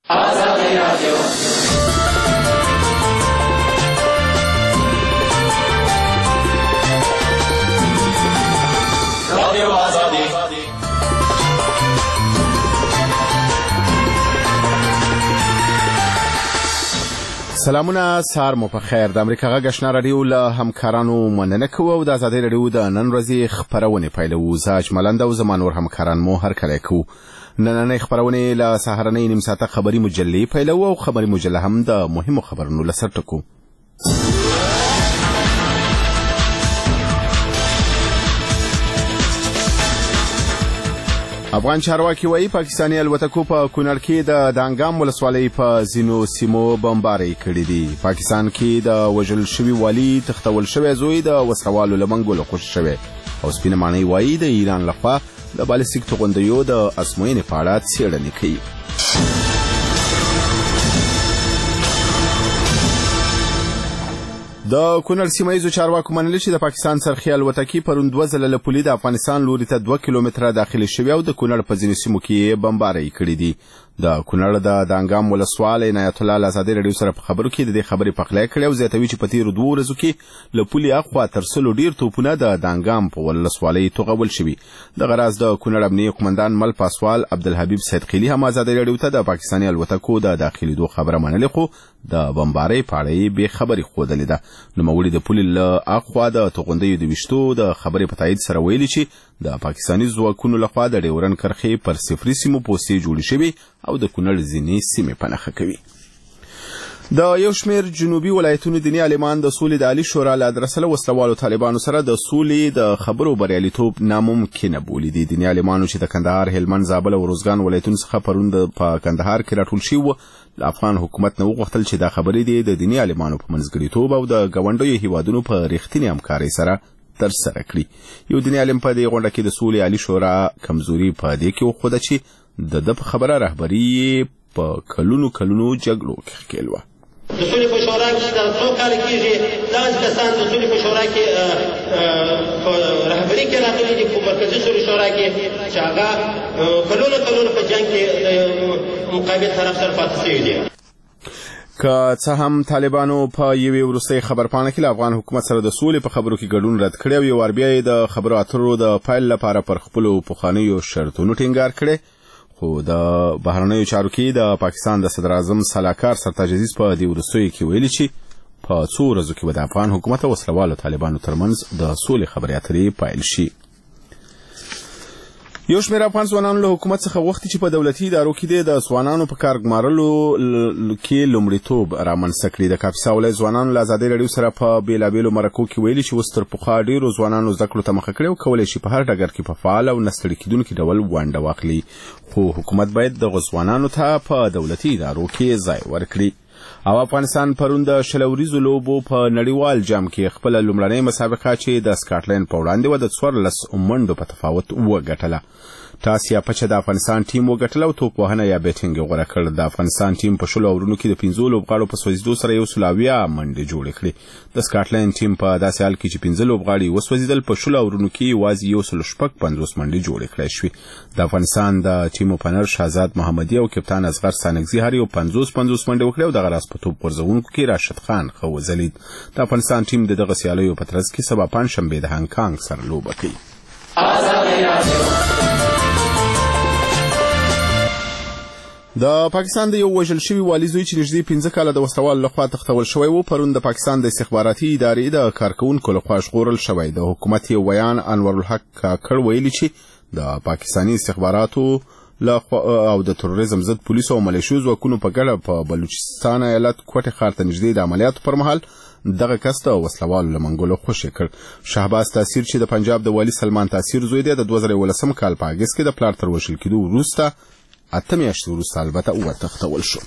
آزادی رادیو رادیو آزادی. سلامونه، سهار مو په خیر. د امریکا غږ آشنا رادیو له همکارانو مننه کوو او د آزادۍ رادیو د نن ورځې خبرونه پیلوو. زه اجملند او زما نور همکاران مو هرکلی کوو. نننۍ خبرونه له سهارنۍ نیم ساعته خبري مجلې پیلوو او خبري مجله هم د مهمو خبرونو له سر ټکو. افغان چارواکي وایي پاکستاني الوتکو په کونړ کې د دانګام ولسوالۍ په ځینو سیمو بمبارۍ کړې دي. پاکستان کې د وژل شوي والي تختول شوی زوی د وسلوالو له منګولو خوشي شوی او سپینه ماڼۍ وایي د ایران لخوا د بالستیک توغندیو د ازموینې په اړه څېړنې کوي. د کونړ سیمایي چارواکو منلي چې د پاکستان څرخي الوتکې پرون 2 ځله له پولې د افغانستان لوري ته 2 کیلومتره داخلي شوی او د کونړ په ځینو سیمو کې بمبارۍ کړې دي. د کونړ د دانګام ولسوالۍ عنایت الله له آزادۍ رادیو سره په خبرو کې د دې خبرې پخلی کړې او زیاتوي چې په تیرو 2 ورځو کې له پولې اخوا تر 100 ډیر توپونه د دانګام په ولسوالۍ توغول شوي. دغه راز د کونړ امنیه قومندان مل پاسوال عبدالحبیب صدقلی هم آزادۍ رادیو ته د پاکستاني الوتکو د داخليدو خبره منلې خو د بمبارۍ په اړه به خبرې خودلې ده. نوموړي د پولې له اخوا د توغندیو د وشتو د خبرې په تایید سره ویلي چې د پاکستاني ځواکونو لخوا د ډیورن کرښې پر صفري سیمو پوستې جوړې شوي او د کونړ ځینې سیمې په نښه کوي. د یو شمېر جنوبي ولایتونو دیني عالمان د سولې د عالي شورا له ادرسه له وسلوالو طالبانو سره د سولې د خبرو بریالیتوب ناممکنه بولي دي. دیني عالمانو چې د کندهار، هلمند، زابل او روزګان ولایتونو څخه پرون په کندهار کې راټول شوي وو، د افغان حکومت نه وغوښتل چې دا خبرې دي د دیني عالمانو په منځګړیتوب او د ګاونډیو هیوادونو په رښتینې همکارۍ سره ترسره کړي. یو دیني عالم په دې غونډه کې د سولې عالي شورا کمزوري په دې کې وښوده چې د په خبره رهبري په کلونو جګړو کې ښکېل وه. د سولې په شورا کې دا څو کاله کېږي داسې کسان د سولې په شورا کې په رهبري کې راغلي دي په مرکزي سولې شورا کې چې هغه کلونو په جنګ کې د مقابل طرف سره پاتې شوي دي. که څه هم طالبانو په یوې وروستۍ خبرپاڼه کې له افغان حکومت سره د سولې په خبرو کې ګډون رد کړی او یو وار بیا د خبرو اترو د پیل لپاره پر خپلو پخوانیو شرطونو ټینګار کړی، خو د بهرنیو چارو کې د پاکستان د صدر اعظم سلاکار سرتاج عزیز په دې وروستیو کې ویلي چې په څو ورځو کې به د افغان حکومت او وسلوالو طالبانو ترمنځ د سولې خبرې اترې پیل شي. یو شمېر افغان ځوانانو له حکومت څخه غوښتي چې په دولتي ادارو کې د ځوانانو په کار ګمارلو کې لومړیتوب رامنځته کړي. د کاپیسا ولایت ځوانانو له آزادۍ رادیو سره په بېلابېلو مرکو کې ویلي چې اوس تر پخوا ډېرو ځوانانو زده کړو ته مخه کړې او کولی شي په هر ډګر کې په فعال او نه ستړي کېدونکي ډول ونډه واخلي، خو حکومت باید دغو ځوانانو ته په دولتي ادارو کې ځای ورکړي. او افغانستان پرون د شلوریزو لوبو په نړیوال جام کې خپله لومړنۍ مسابقه چې د سکاټلند په وړاندې وه د 14 منډو په تفاوت وګټله. ټاس یا پچه د افغانستان ټیم وګټله او توپ وهنه یا بیټینګ یې غوره کړ. د افغانستان ټیم په 10 اورونو کې د 15 لوبغاړو په سوځېدو سره 180 منډې جوړې کړې. د سکاټلند ټیم په داسې حال کې چې 15 لوبغاړي وسوځېدل په 10 اورونو کې یوازې 150 منډې جوړې کړای شوې. د افغانستان د ټیم اوپنر شهزاد محمدي او کپتان اصغر سانګزي هر یو 50 منډې وکړې او دغه راز په توپ غورځونکو کې راشد خان ښه وځلید. د افغانستان ټیم د دغه سیالیو په ترڅ کې سبا پنجشنبې د هانګ کانګ سره لوبه کوي. د پاکستان د یو وژل شوي والي زوی چې نږدې 15 کاله د وسلوالو لخوا تختول شوی و پرون د پاکستان د استخباراتي ادارې د کارکوونکو لخوا ژغورل شوی. د حکومت یو بیان انورالحق کاکړ ویلي چې د پاکستاني استخباراتو او د تروریزم ضد پولیسو او ملیشو ځواکونو په ګډه په بلوچستان ایالت کوټې ښار ته نږدې د عملیاتو پر مهال دغه کس د وسلوالو له منګولو خوشي کړ. شهباز تاثیر چې د پنجاب د والي سلمان تاثیر زوی دی د 2011 کال په اګست کې د پلار تر وژل کېدو وروسته 8 میاشتې وروسته البته وتښتول شو.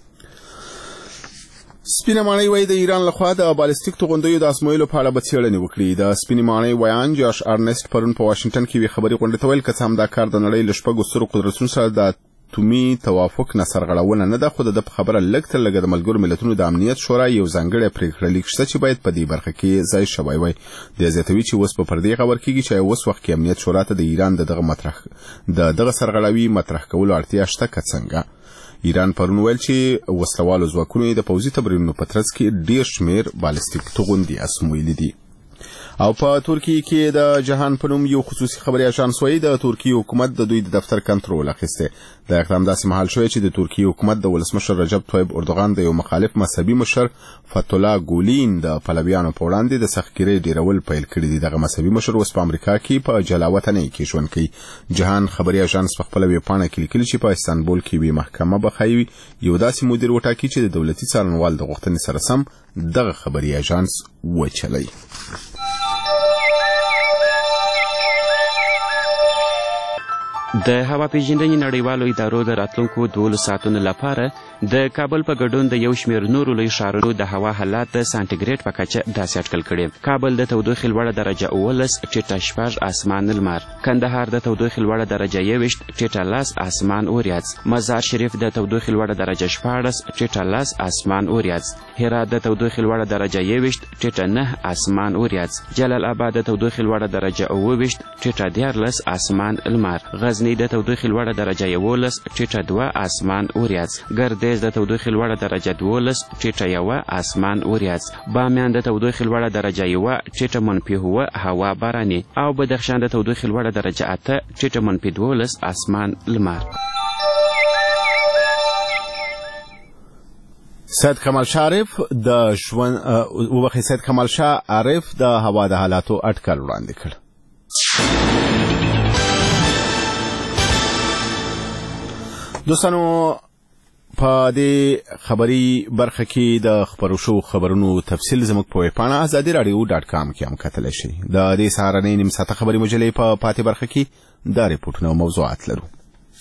سپینه ماڼۍ وایي د ایران لخوا د بالستیک توغندیو د ازمویلو په اړه به څېړنې وکړي. د سپینې ماڼۍ ویان جاش ارنسټ پرون په واشنګټن کې یوې خبري غونډې ته ویل که څه هم دا کار د نړۍ له 6 سترو قدرتونو سره د اتومي توافق نه سرغړونه نه ده، خو د په خبره لږ تر لږه د ملګرو ملتونو د امنیت شورا یو ځانګړی پرېکړه لیک شته چې باید په دې برخه کې ځای شوی وای. د زیاتوي چې اوس په پردې خبر کېږي چې اوس وخت کې امنیت شورا ته د ایران د دغه سرغړاوي مطرح کولو اړتیا شته که څنګه. ایران پرون ویل چې وسلوالو ځواکونو د پوځي تمرینونو په ترڅ کې ډیر شمیر بالستیک توغندي ازمویلي دي. او په ترکیه کې د جهان په نوم یو خصوصي خبري اژانس وایي د ترکیه حکومت د دوی د دفتر کنټرول اخیسته. د اقدام داسې مهال شوی چې د ترکیه حکومت د ولسمشر رجب طیب اردوغان د یو مخالف مذهبي مشر فتولا ګولین د پلویانو په وړاندې د سختګیرۍ ډیرول پیل کړی دي. دغه مذهبي مشر اوس په امریکا کې په جلاوطنۍ کې ژوند کوي. جهان خبري اژانس په خپل ویبپاڼه کې لیکلي چې په استانبول کې وی محکمه بخایي یو داسې مدیر وټاکي چې د دولتي څارنوال د غوښتنې سره سم دغه خبري اژانس وچلوي. د هوا پیژندنې نړیوالو ادارو د راتلونکو 12 ساعتونو لپاره د کابل په ګډون د یو شمېر نورو لوی ښارونو د هوا حالات د سانټیګریډ په کچه داسې اټکل کړي. کابل د تودوخې لوړه درجه 19 ټیټه 6 اسمان لمر، کندهار د تودوخې لوړه درجه 21 ټیټه 10 اسمان اوریاځ، مزار شریف د تودوخې لوړه درجه 14 ټیټه 10 اسمان اوریاځ، هرات د تودوخې لوړه درجه 21 ټیټه 9 اسمان اوریاځ، جلال آباد د تودوخې لوړه درجه 28 ټیټه 14 اسمان لمر، غزنی د تودوخې لوړه درجه 11 ټیټه 2 اسمان اوریاځ، ګردیز د تودوخې لوړه درجه 12 ټیټه 1 اسمان اوریاځ، بامیان د تودوخې لوړه درجه 1 ټیټه -2 هوا باراني او بدخشان د تودوخې لوړه درجه 8 ټیټه -12 اسمان لمر. سید کمال شاه عارف د هوا د حالاتو اټکل وړاندې کړ. دوستانو په دې خبري برخه کې د خبرو شو خبرونو تفصیل زموږ په ویبپاڼه azadiradio.com کې هم کتلی شئ. د دې سهارنۍ نیم ساعته خبري مجلې په پاتې برخه کې دا ریپورټونه او موضوعات لرو.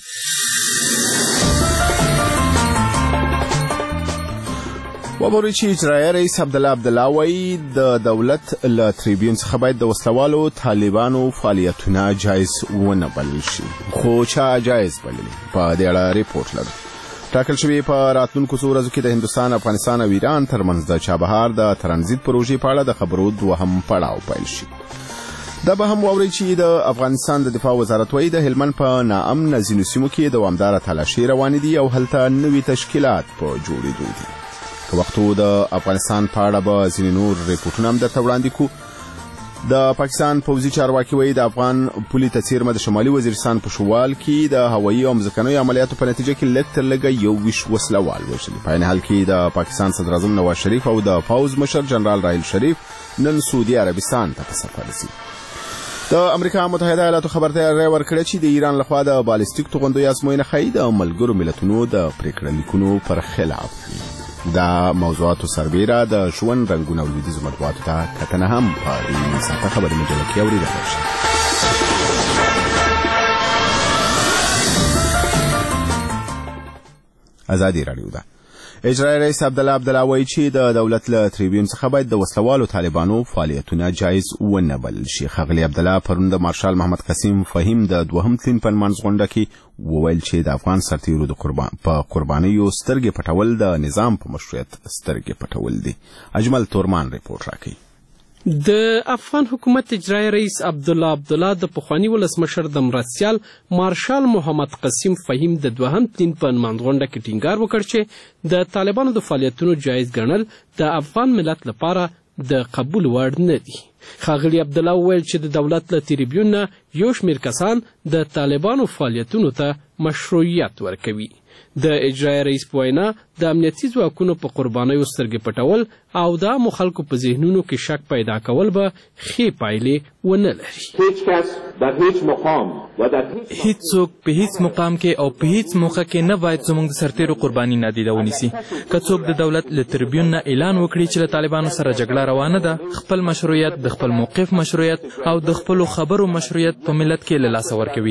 وګورئ چې اجرایي رئیس عبدالله وایي د دولت له تریبیون څخه باید د وسلوالو طالبانو فعالیتونه جایز ونه بلل شي. خو چا جایز بللي؟ په دې اړه ریپورټ لرو. ټاکل شوی په راتلونکو څو ورځو کې د هندوستان، افغانستان او ایران ترمنځ د چابهار د ترانزیت پروژې په اړه د خبرو دوهم پړاو پیل شي. دا به هم واورئ چې د افغانستان د دفاع وزارت وایي د هلمند په ناامنه ځینو سیمو کې دوامداره تلاشي روانې دي او هلته نوي تشکیلات په جوړېدو دي. که وختو د افغانستان په اړه به ځینې نور ریپورټونه هم درته وړاندې کړو. د پاکستان پوځي چارواکي وایي د افغان پولي ته څیرمه د شمالي وزیرستان په شوال کې د هوایي او ځمکنیو عملیاتو په نتیجه کې لږ تر لږه 21 وسلوال وژلي. په عین حال کې د پاکستان صدر اعظم نواز شریف او د پوځ مشر جنرال راحیل شریف نن سعودي عربستان ته په سفر دي. د امریکا متحده ایالاتو خبرته ورکړه چې د ایران لخوا د بالستیک توغندیو ازموینه ښیي د ملګرو ملتونو د پریکړه لیکونو پر خلاف. دا موضوعاتو سربیره د ژوند رنګونه او لویدیځو مطبوعاتو ته کتنه هم په دې ساعته خبري مجله کې اورېدلی شئ. ازادي راډیو ده. اجرایي رئیس عبدالله وایي چې د دولت له تریبیون څخه باید د وسلوالو طالبانو فعالیتونه جایز ونه بلل شي. ښاغلي عبدالله پرون د مارشال محمد قسیم فهیم د دوهم تلین په نمانځ غونډه کې وویل چې د افغان سرتیرو د قربانیو سترګې پټول د نظام په مشروعیت سترګې پټول دي. اجمل تورمان ریپورټ راکوي. د افغان حکومت اجرایي رئیس عبدالله د پخواني ولسمشر د مرستیال مارشال محمد قسیم فهیم د دوهم تلین په نمانځ غونډه کې ټینګار وکړ چې د طالبانو د فعالیتونو جایز ګڼل د افغان ملت لپاره د قبول وړ نه دي. ښاغلي عبدالله وویل چې د دولت له تریبیون نه یو شمېر کسان د طالبانو فعالیتونو ته مشروعیت ورکوي. د اجرایي رئیس په وینا د امنیتي ځواکونو په قربانیو سترګې پټول او د عامو خلکو په ذهنونو کې شک پیدا کول به ښې پایلې ونه لري. هیڅ څوک په هیڅ مقام کې او په هیڅ موقع کې نه باید زموږ د سرتیرو قرباني نادیده ونیسي. که څوک د دولت له تریبیون نه اعلان وکړي چې له طالبانو سره جګړه روانه ده، خپل مشروعیت، د خپل موقف مشروعیت او د خپلو خبرو مشروعیت په ملت کې له لاسه ورکوي.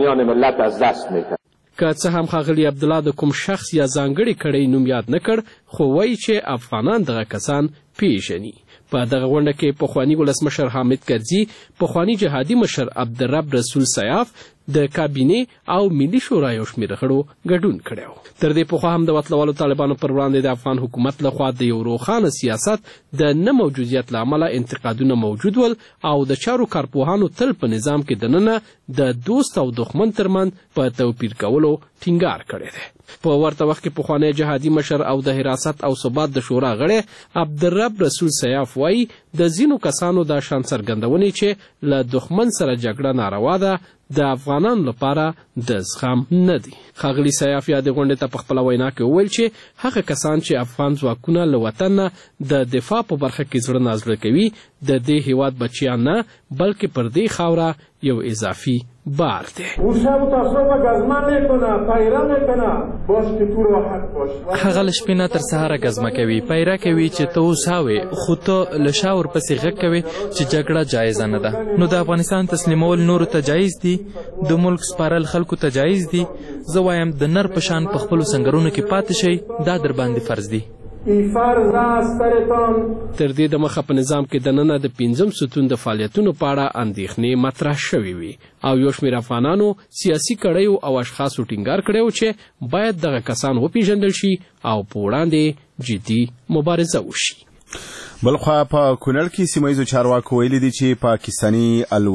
که څه هم ښاغلي عبدالله د کوم شخص یا ځانګړي کړۍ نوم یاد نه کړ، خو وایي چې افغانان دغه کسان پیژني. په دغه غونډه کې پخواني ولسمشر حامد کرزي، پخواني جهادي مشر عبدالرب رسول سیاف، د کابینې او ملي شورا یو شمېر غړو ګډون کړی و. تر دې پخوا هم د وسلوالو طالبانو پر وړاندې د افغان حکومت لخوا د یو روښانه سیاست د نه موجودیت له امله انتقادونه موجود ول او د چارو کارپوهانو تل په نظام کې دننه د دوست او دښمن ترمنځ په توپیر کولو ټینګار کړی دی. په ورته وخت کې پخوانی جهادي مشر او د حراست او ثبات د شورا غړی عبدالرب رسول سیاف وایي د ځینو کسانو دا شان څرګندونې چې له دښمن سره جګړه ناروا ده د افغانانو لپاره د زغم نه دي. ښاغلي سیاف یادې غونډې ته په خپله وینا کې وویل چې هغه کسان چې افغان ځواکونه له وطن نه د دفاع په برخه کې زړه نازړه کوي د دې هیواد بچیان نه بلکې پر دې خاوره یو اضافي بار دی. هغه له شپې نه تر سهاره ګزمه کوي، پیره کوي چې ته اوس هاوې، خو ته له شا ورپسې غږ کوي چې جګړه جایزه نه ده. نو د افغانستان تسلیمول نورو ته جایز دي، د ملک سپارل خلکو ته جایز دي. زه وایم د نر په شان په خپلو سنګرونو کې پاتې شئ، دا در باندې فرض دي. تر دې د مخه په نظام کې دننه د 5 ستون د فعالیتونو په اړه اندېښنې مطرح شوې وي او یو شمېر افغانانو سیاسي کړیو او اشخاصو ټینګار کړی و چې باید دغه کسان وپېژندل شي او په وړاندې جدي مبارزه وشي. بلخوا په کونړ کې سیمه ییزو چارواکو ویلي دي چې پاکستاني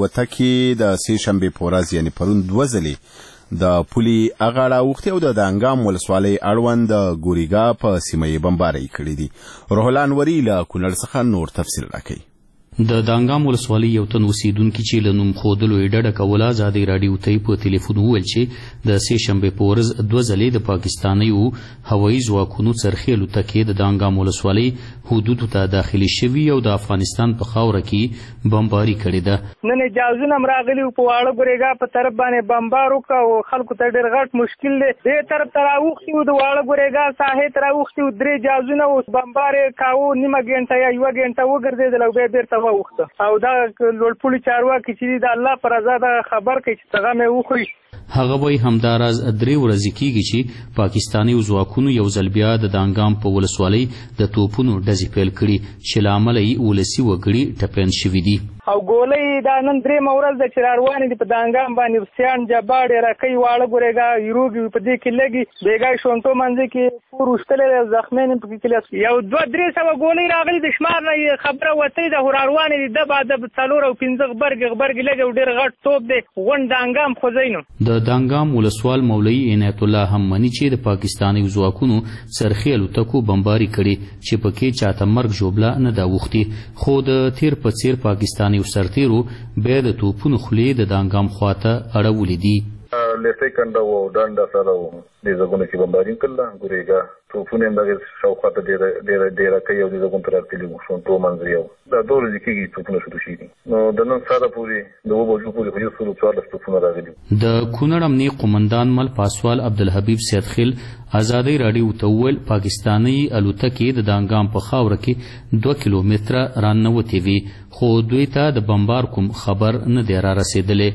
الوتکې د سې شنبې په ورځ یعنې پرون 2 ځلې د پولي اغاړه اوښتې او د دانګام ولسوالۍ اړوند د ګوریګا په سیمه یې بمبارۍ کړې دي. روح الله انوري له کونړ څخه نور تفصیل راکوي. د دانګام ولسوالۍ یو تن اوسیدونکي چې له نوم ښودلو یې ډډه کوله ازادۍ راډیو ته یې په تلیفون وویل چې د سې شنبې په ورځ 2 ځلې د پاکستانیو هوایي ځواکونو څرخي الوتکې د دانګام ولسوالۍ حدودو ته داخلي شوي او د افغانستان په خاوره کې بمباري کړې ده. نن اجازونه هم راغلي وو، په واړه ګورېګا په طرف باندې بمبار وکړه او خلکو ته ډېر غټ مشکل دی. دې طرف ته راوښتي وو، د واړه ګورېګا ساحې ته راوښتي وو، 3 اجازونه وو، بمبار یې کاوه، نیمه ګنټه یا 1 ګنټه وګرځېدل او بیا بېرته واوښته. او دا لوړپوړي چارواکي چې د الله پر رضا د خبر کوي چې پیغام یې وخوري. هغه وایي همداراز 3 ورځې کېږي چې پاکستاني ځواکونو یو ځل بیا د دانګام په ولسوالۍ د توپونو ډزې پیل کړي چې له امله یې ولسي وګړي ټپیان شوي دي. او ګولۍ دا نن 3 ورځ د چې راروانې دي په دانګام باندې، سیان جباړې راکۍ واړه ګورېګا یروږي په دې کې لګي بیګای شونټو منځ کې پور وشتلې زخمین په کې یو 200-300 ګولۍ راغلي د شمار نه خبره وته د روانې دي د بعد 4 او 5 غبرګ لګي ډېر غټ توپ دی غون دانګام خوځینو. د دانګام ولسوال مولوي عنایت الله هم مني چې د پاکستاني ځواکونو څرخي الوتکو بمباري کړي چې پکې چاته مرګ ژوبله نه دا وختي، خو د تیر په څیر پاکستاني سرتیرو بیا د توپونو خولې د دانګام خواته اړولې دي. لیسې کنده و ډنډه سره و دې ځګونه کې بمباري کړله ګورېګا توپونه هم دغه شاوخواته ډېره کوي او دې ځګون ته راتللي وو شونټو منځ یو دا 2 ورځې کېږي توپونه شروع شوي دي. نو د نن سهاره پورې د 2 بجو پورې خو یو 14 توپونه راغلي. د کونړ امنیه قومندان مل پاسوال عبدالحبیب سیدخیل ازادۍ راډیو ته وویل پاکستاني الوتکې د دانګام په خاوره کې 2 کیلومتره راننوتې وي، خو دوی ته د بمبار کوم خبر نه دی را رسېدلی.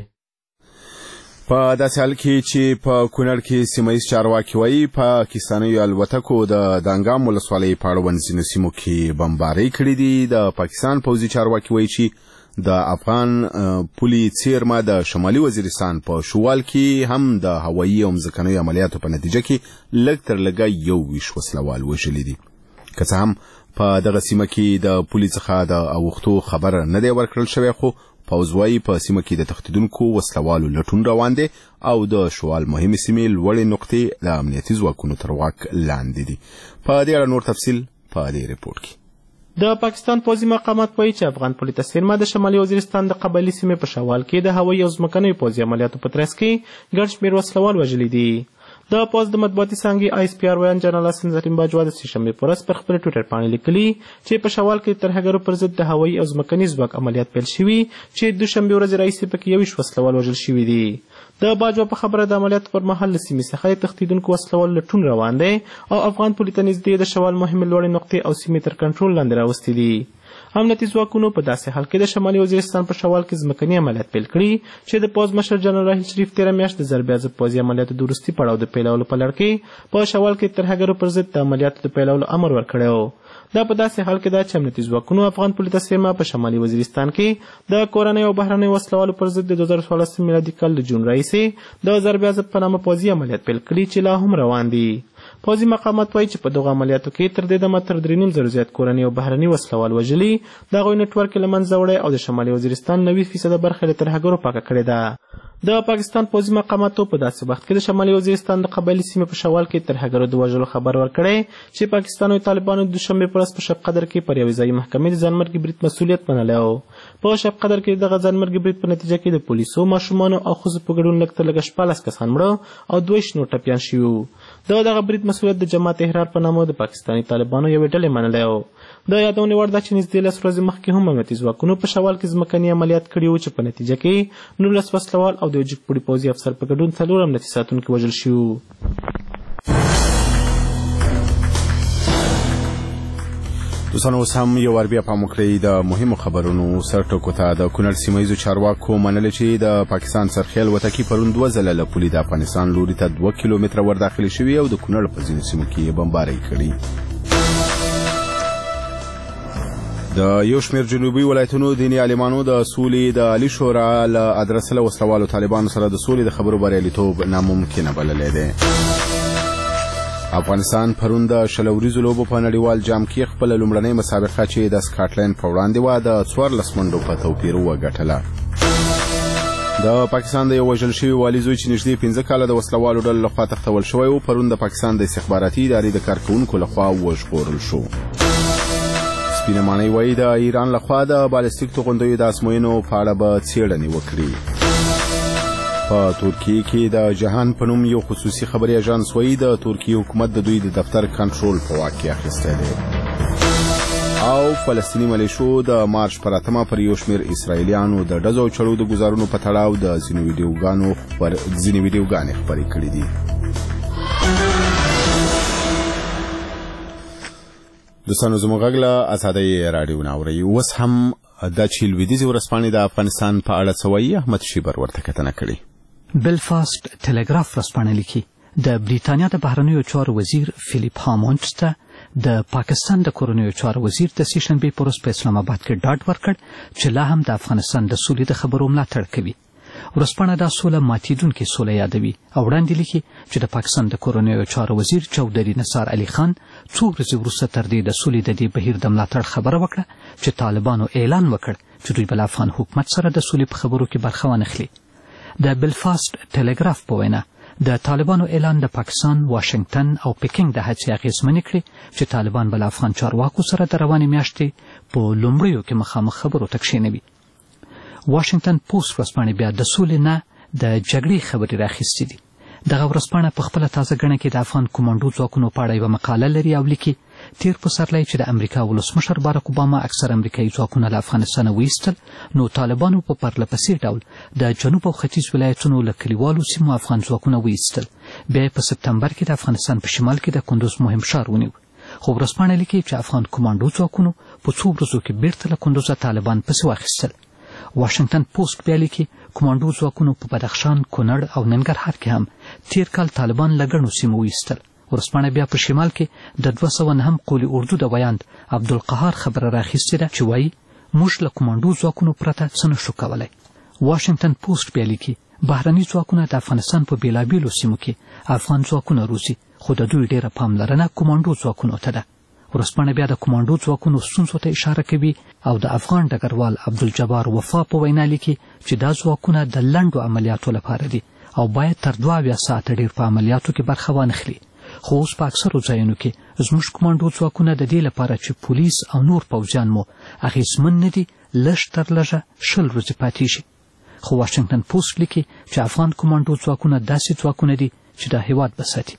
په داسې حال کې چې په کونړ کې سیمه ییز چارواکي وایي پاکستاني الوتکو د دانګام ولسوالۍ په اړوند ځینو سیمو کې بمبارۍ کړې دي. د پاکستان پوځي چارواکي وایي چې د افغان پولي څیرمه د شمالي وزیرستان په شوال کې هم د هوایي او ځمکنیو عملیاتو په نتیجه کې لږ تر لږه 21 وسلوال وژلي دي. که څه هم په دغه سیمه کې د پولي څخه د اوښتو خبر نه دی ورکړل شوی، خو پوځ وایي په سیمه کې د تښتېدونکو وسلوالو لټون روان دی او د شوال مهمې سیمې لوړې نقطې د امنیتي ځواکونو تر واک لاندې دي. په دې اړه نور تفصیل په دې رپورټ کې. د پاکستان پوځي مقامات وایي چې افغان پولي څیرمه د شمالي وزیرستان د قبایلي سیمې په شوال کې د هوایي او ځمکنیو پوځي عملیاتو په ترڅ کې ګڼ شمېر وسلوال وژلي دي. د پوځ د مطبوعاتي څانګې آی اس پی آر ویان جنرال حسن زرین باجوا د سې شنبې په ورځ پر خپل ټویټر باندې لیکلي چې په شوال کې ترهګرو پر ضد د هوایي او ځمکني ځواک عملیات پیل شوي چې دوشنبې ورځې راهیسې پکې 21 وسلوال وژل شوي دي. د باجوا په خبره د عملیاتو پر مهال له سیمې څخه د تښتېدونکو وسلوالو لټون روان دی او افغان پولي ته نږدې د شوال مهمې لوړې نقطې او سیمې تر کنټرول لاندې راوستې دي. امنیتي ځواکونو په داسې حال کې د شمالي وزیرستان په شوال کې ځمکني عملیات پیل کړي چې د پوځ مشر جنرال راحیل شریف تېره میاشت د ضرب عضب پوځي عملیاتو د وروستي پړاو د پیلولو په لړ کې په شوال کې ترهګرو پر ضد د عملیاتو د پیلولو امر ورکړی و. دا په داسې حال کې ده چې امنیتي ځواکونو افغان پولیسو سیمه په شمالي وزیرستان کې د کورنیو او بهرنیو وسلوالو پر ضد د 2016 میلادي کال د جون راهیسې د ضرب عضب په نامه پوځي عملیات پیل کړي چې لا هم روان دي. پوځي مقامات وایي چې په دغو عملیاتو کې تر دې دمه تر 3.5 زیات کورني او بهرني وسلوال وژلي، د هغوی نیټورک له منځه وړی او د شمالي وزیرستان 90% برخه له ترهګرو پاکه کړې ده. د پاکستان پوځي مقاماتو په داسې وخت کې د شمالي وزیرستان د قبایلي سیمې په شوال کې ترهګرو د وژلو خبر ورکړی چې پاکستان او طالبانو د دوشنبې په ورځ په شب قدر کې پر یوې ځایي محکمې د ځانمرګي برید مسؤلیت منلی و. په شب قدر کې دغه ځانمرګي برید په نتیجه کې د پولیسو، ماشومانو او ښځو په ګډون لږ تر لږه 14 کسان مړه او 22 نور ټپیان شوي وو. دغه برید مسؤلیت د جماعت احرار په نامه د پاکستاني طالبانو یوې ډلې منلی و. د یادونې وړ ده چې نږدې 10 ورځې مخکې هم امنیتي ځواکونو په شوال کې ځمکني عملیات کړي وو چې په نتیجه کې 19 وسلوال او د یو جګپوړي پوځي افسر په ګډون 4 امنیتي ساتونکي وژل شوي وو. دوستانو اوس هم یو وار بیا پام وکړئ د مهمو خبرونو سرټکو ته. د کونړ سیمه ییزو چارواکو منلي چې د پاکستان سرخیل وتکي پرون 2 ځله له پولې د افغانستان لوري ته 2 کیلومتره ور داخلي شوي او د کونړ په ځینو سیمو کې بمبارۍ کړي. د یو شمېر جنوبي ولایتونو دیني عالمانو د سولې د عالي شورا له ادرسه له وسلوالو طالبانو سره د سولې د خبرو بریالیتوب ناممکنه بللی دی. افغانستان پرون د 20 ورځو لوبو په نړیوال جام کې خپله لومړنۍ مسابقه چې د سکاټلند په وړاندې وه د 14 منډو په توپیر وګټله. د پاکستان د یو وژل شوي والي زوی چې نږدې 15 کاله د وسلوالو ډلو لخوا تښتول شوی و پرون د پاکستان د استخباراتي ادارې د کارکوونکو لخوا وژغورل شو. سپینه ماڼۍ وایي د ایران لخوا د بالستیک توغندیو د ازموینو په اړه به څېړنې وکړي. په ترکیې کې د جهان په نوم یو خصوصي خبري اژانس وایي د ترکیې حکومت د دوی د دفتر کنټرول په واک کې اخیستی دی. او فلسطیني ملیشو د مارچ پر 8 پر یو شمېر اسرائیلیانو د ډزو او چړو د ګزارونو په تړاو د ځینې ویډیوګانې خپرې کړي دي. دوستانو زموږ غږ له ازادۍ راډیو نه اورئ. اوس هم دا چې لویدیځې ورځپاڼې د افغانستان په اړه څه وایي، احمد شیبر ورته کتنه کړې. بلفاست ټلګراف ورځپاڼه لیکي د بریتانیا د بهرنیو چارو وزیر فیلیپ هامونډز ته د پاکستان د کورنیو چارو وزیر د سې شنبې په ورځ په اسلام آباد کې ډاډ ورکړ چې لا هم د افغانستان د سولې د خبرو ملاتړ کوي. ورځپاڼه دا سوله ماتېدونکې سوله یادوي او وړاندې لیکي چې د پاکستان د کورنیو چارو وزیر چودري نثار علي خان 2 ورځې وروسته تر دې د سولې د دې بهیر د ملاتړ خبره وکړه چې طالبانو اعلان وکړ چې دوی به له افغان حکومت سره د سولې په خبرو کې برخه وانخلي. د بلفاست ټلګراف په وینا د طالبانو اعلان د پاکستان، واشنگټن او پکینګ د هڅې اغېزمنې کړې چې طالبان به له افغان چارواکو سره د روانې میاشتې په لومړیو کې مخامخ خبرو ته کښېنوي. واشنگټن پوسټ ورځپاڼې بیا د سولې نه د جګړې خبرې راخیستې دي. دغه ورځپاڼه په خپله تازه ګڼه کې د افغان کمانډو ځواکونو په اړه یوه مقاله لري او لیکي تیر پسرلی چې د امریکا ولسمشر بارک اوباما اکثر امریکایي ځواکونه له افغانستانه وایستل، نو طالبانو په پرله پسې ډول د جنوب او ختیځ ولایتونو له کلیوالو سیمو افغان ځواکونه وایستل. بیا په سپتمبر کې د افغانستان په شمال کې د کندوز مهم ښار ونیو. خو ورځپاڼه لیکي چې افغان کمانډو ځواکونو په 2 ورځو کې بیرته له کندوزه طالبان پسې واخیستل. واشنگټن پوسټ بیا لیکي کمانډو ځواکونو په بدخشان، کونړ او ننګرهار کې هم تیر کال طالبان له ګڼو سیمو وایستل. ورځپاڼه بیا په شمال کې د 209 قولي اردو د ویاند عبدالقهار خبره راخیستې ده چې وایي موږ له کمانډو ځواکونو پرته څه نشو کولی. واشنگټن پوسټ بیا لیکي بهرني ځواکونه د افغانستان په بېلابېلو سیمو کې افغان ځواکونه روزي، خو د دوی ډېره پاملرنه کمانډو ځواکونو ته ده. ورځپاڼه بیا د کمانډو ځواکونو ستونزو ته اشاره کوي او د افغان ډګروال عبدالجبار وفا په وینا لیکي چې دا ځواکونه د لنډو عملیاتو لپاره دي او باید تر 2 ساعته ډېر په عملیاتو کې برخه وانخلي. خو اوس په اکثرو ځایونو کې زموږ کمانډو ځواکونه د دې لپاره چې پولیس او نور پوځیان مو اغېزمن نه دي لږ تر لږه 20 ورځې پاتې شي. خو واشنګټن پوسټ لیکي چې افغان کمانډو ځواکونه داسې ځواکونه دي چې دا هیواد به ساتي.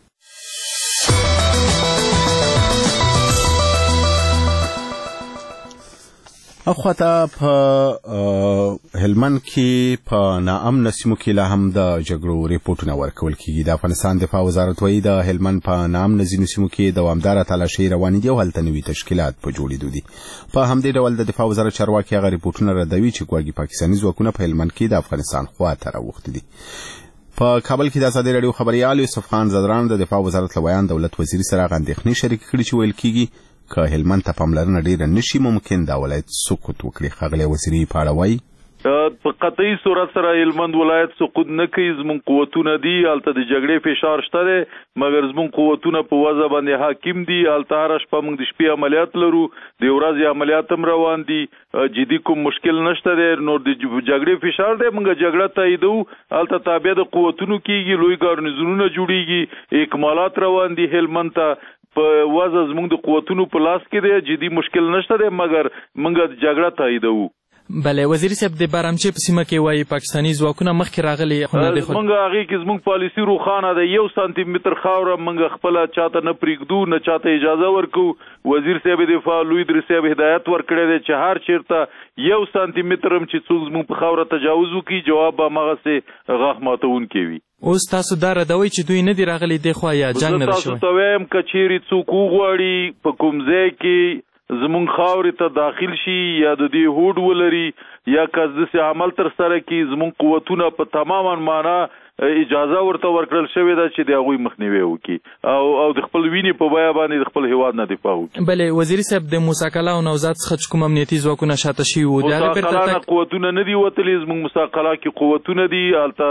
اخواته په هلمند کې په ناامن سیمو کې لا هم د جګړو ریپورتونه ورکول کیږي. د افغانستان دفاع وزارت وایي د هلمند په ناامن ځینو سیمو کې دوامداره تلاشۍ روانې دي او هلته نوي تشکیلات په جوړېدو دي. په همدې ډول د دفاع وزارت چارواکي هغه ریپورتونه ردوي چې ګواکې پاکستاني ځواکونه په هلمند کې د افغانستان خواته راوښتي دي. په کابل کې د ازادي راډیو خبريال یوسف خان زدران د دفاع وزارت لویان دولت وزیر سره غندېخنې شریک کړي چې ویل کیږي که هلمند ته پاملرنه ډیره نشي ممکن دا ولایت سقوط وکړي. ښاغلی وزیري په اړه وایي په قطعي صورت سره هلمند ولایت سقوط نه کوي. زموږ قوتونه دي هلته د جګړې فشار شته دی مګر زموږ قوتونه په وضع باندې حاکم دي. هلته هره شپه موږ د شپې عملیات لرو د ورځې عملیات هم روان دي جدي کوم مشکل نشته دی. نور د جګړې فشار دی موږ جګړه تاییدو هلته تابع د قوتونو کیږي لوی ګارنیزونونه جوړیږي اکمالات روان دي هلمند ته په وضع زموږ د قوتونو په لاس کې دی جدي مشکل نشته دی مګر موږ جګړه تاییدو. بله وزیر صاحب د بارامچې په سیمه کې وایي پاکستاني ځواکونه مخکې راغلي خو نه دي موږ هغې کې زموږ پالیسي روښانه ده 1 سانتي متر خاوره موږ خپله چاته نه پرېږدو نه چاته اجازه ورکو. وزیر صاحب دفاع لوی ادریس صاحب هدایت ورکړی دی چې هر چېرته 1 سانتي متر هم چې څوک زموږ په خاوره تجاوز وکړي جواب به هماغسې غاښ ماتونکی وي. اوس تاسو دا ردوئ چې دوی نه دي راغلي دی خوا یا جنګ نه ده شوی؟ زه تاسو ته وایم که چیرې څوک وغواړي په کوم ځای کې زمونږ خاورې ته داخل شي یا د دې هوډ ولري یا که داسې عمل تر سره کړي زمونږ قوتونه په تماما معنا اجازه ورته ورکړل شوې ده چې د هغوی مخنیوی وکړي او د خپل وینې په بیه باندې د خپل هیواد نه دفاع وکړي. بلې وزیري صاحب د موسی قلعه او نوزاد څخه چې کوم امنیتي ځواکونه شاته شوي وو موسی قلعه نه قوتونه نه دي وتلي زموږ موسی قلعه کې قوتونه دي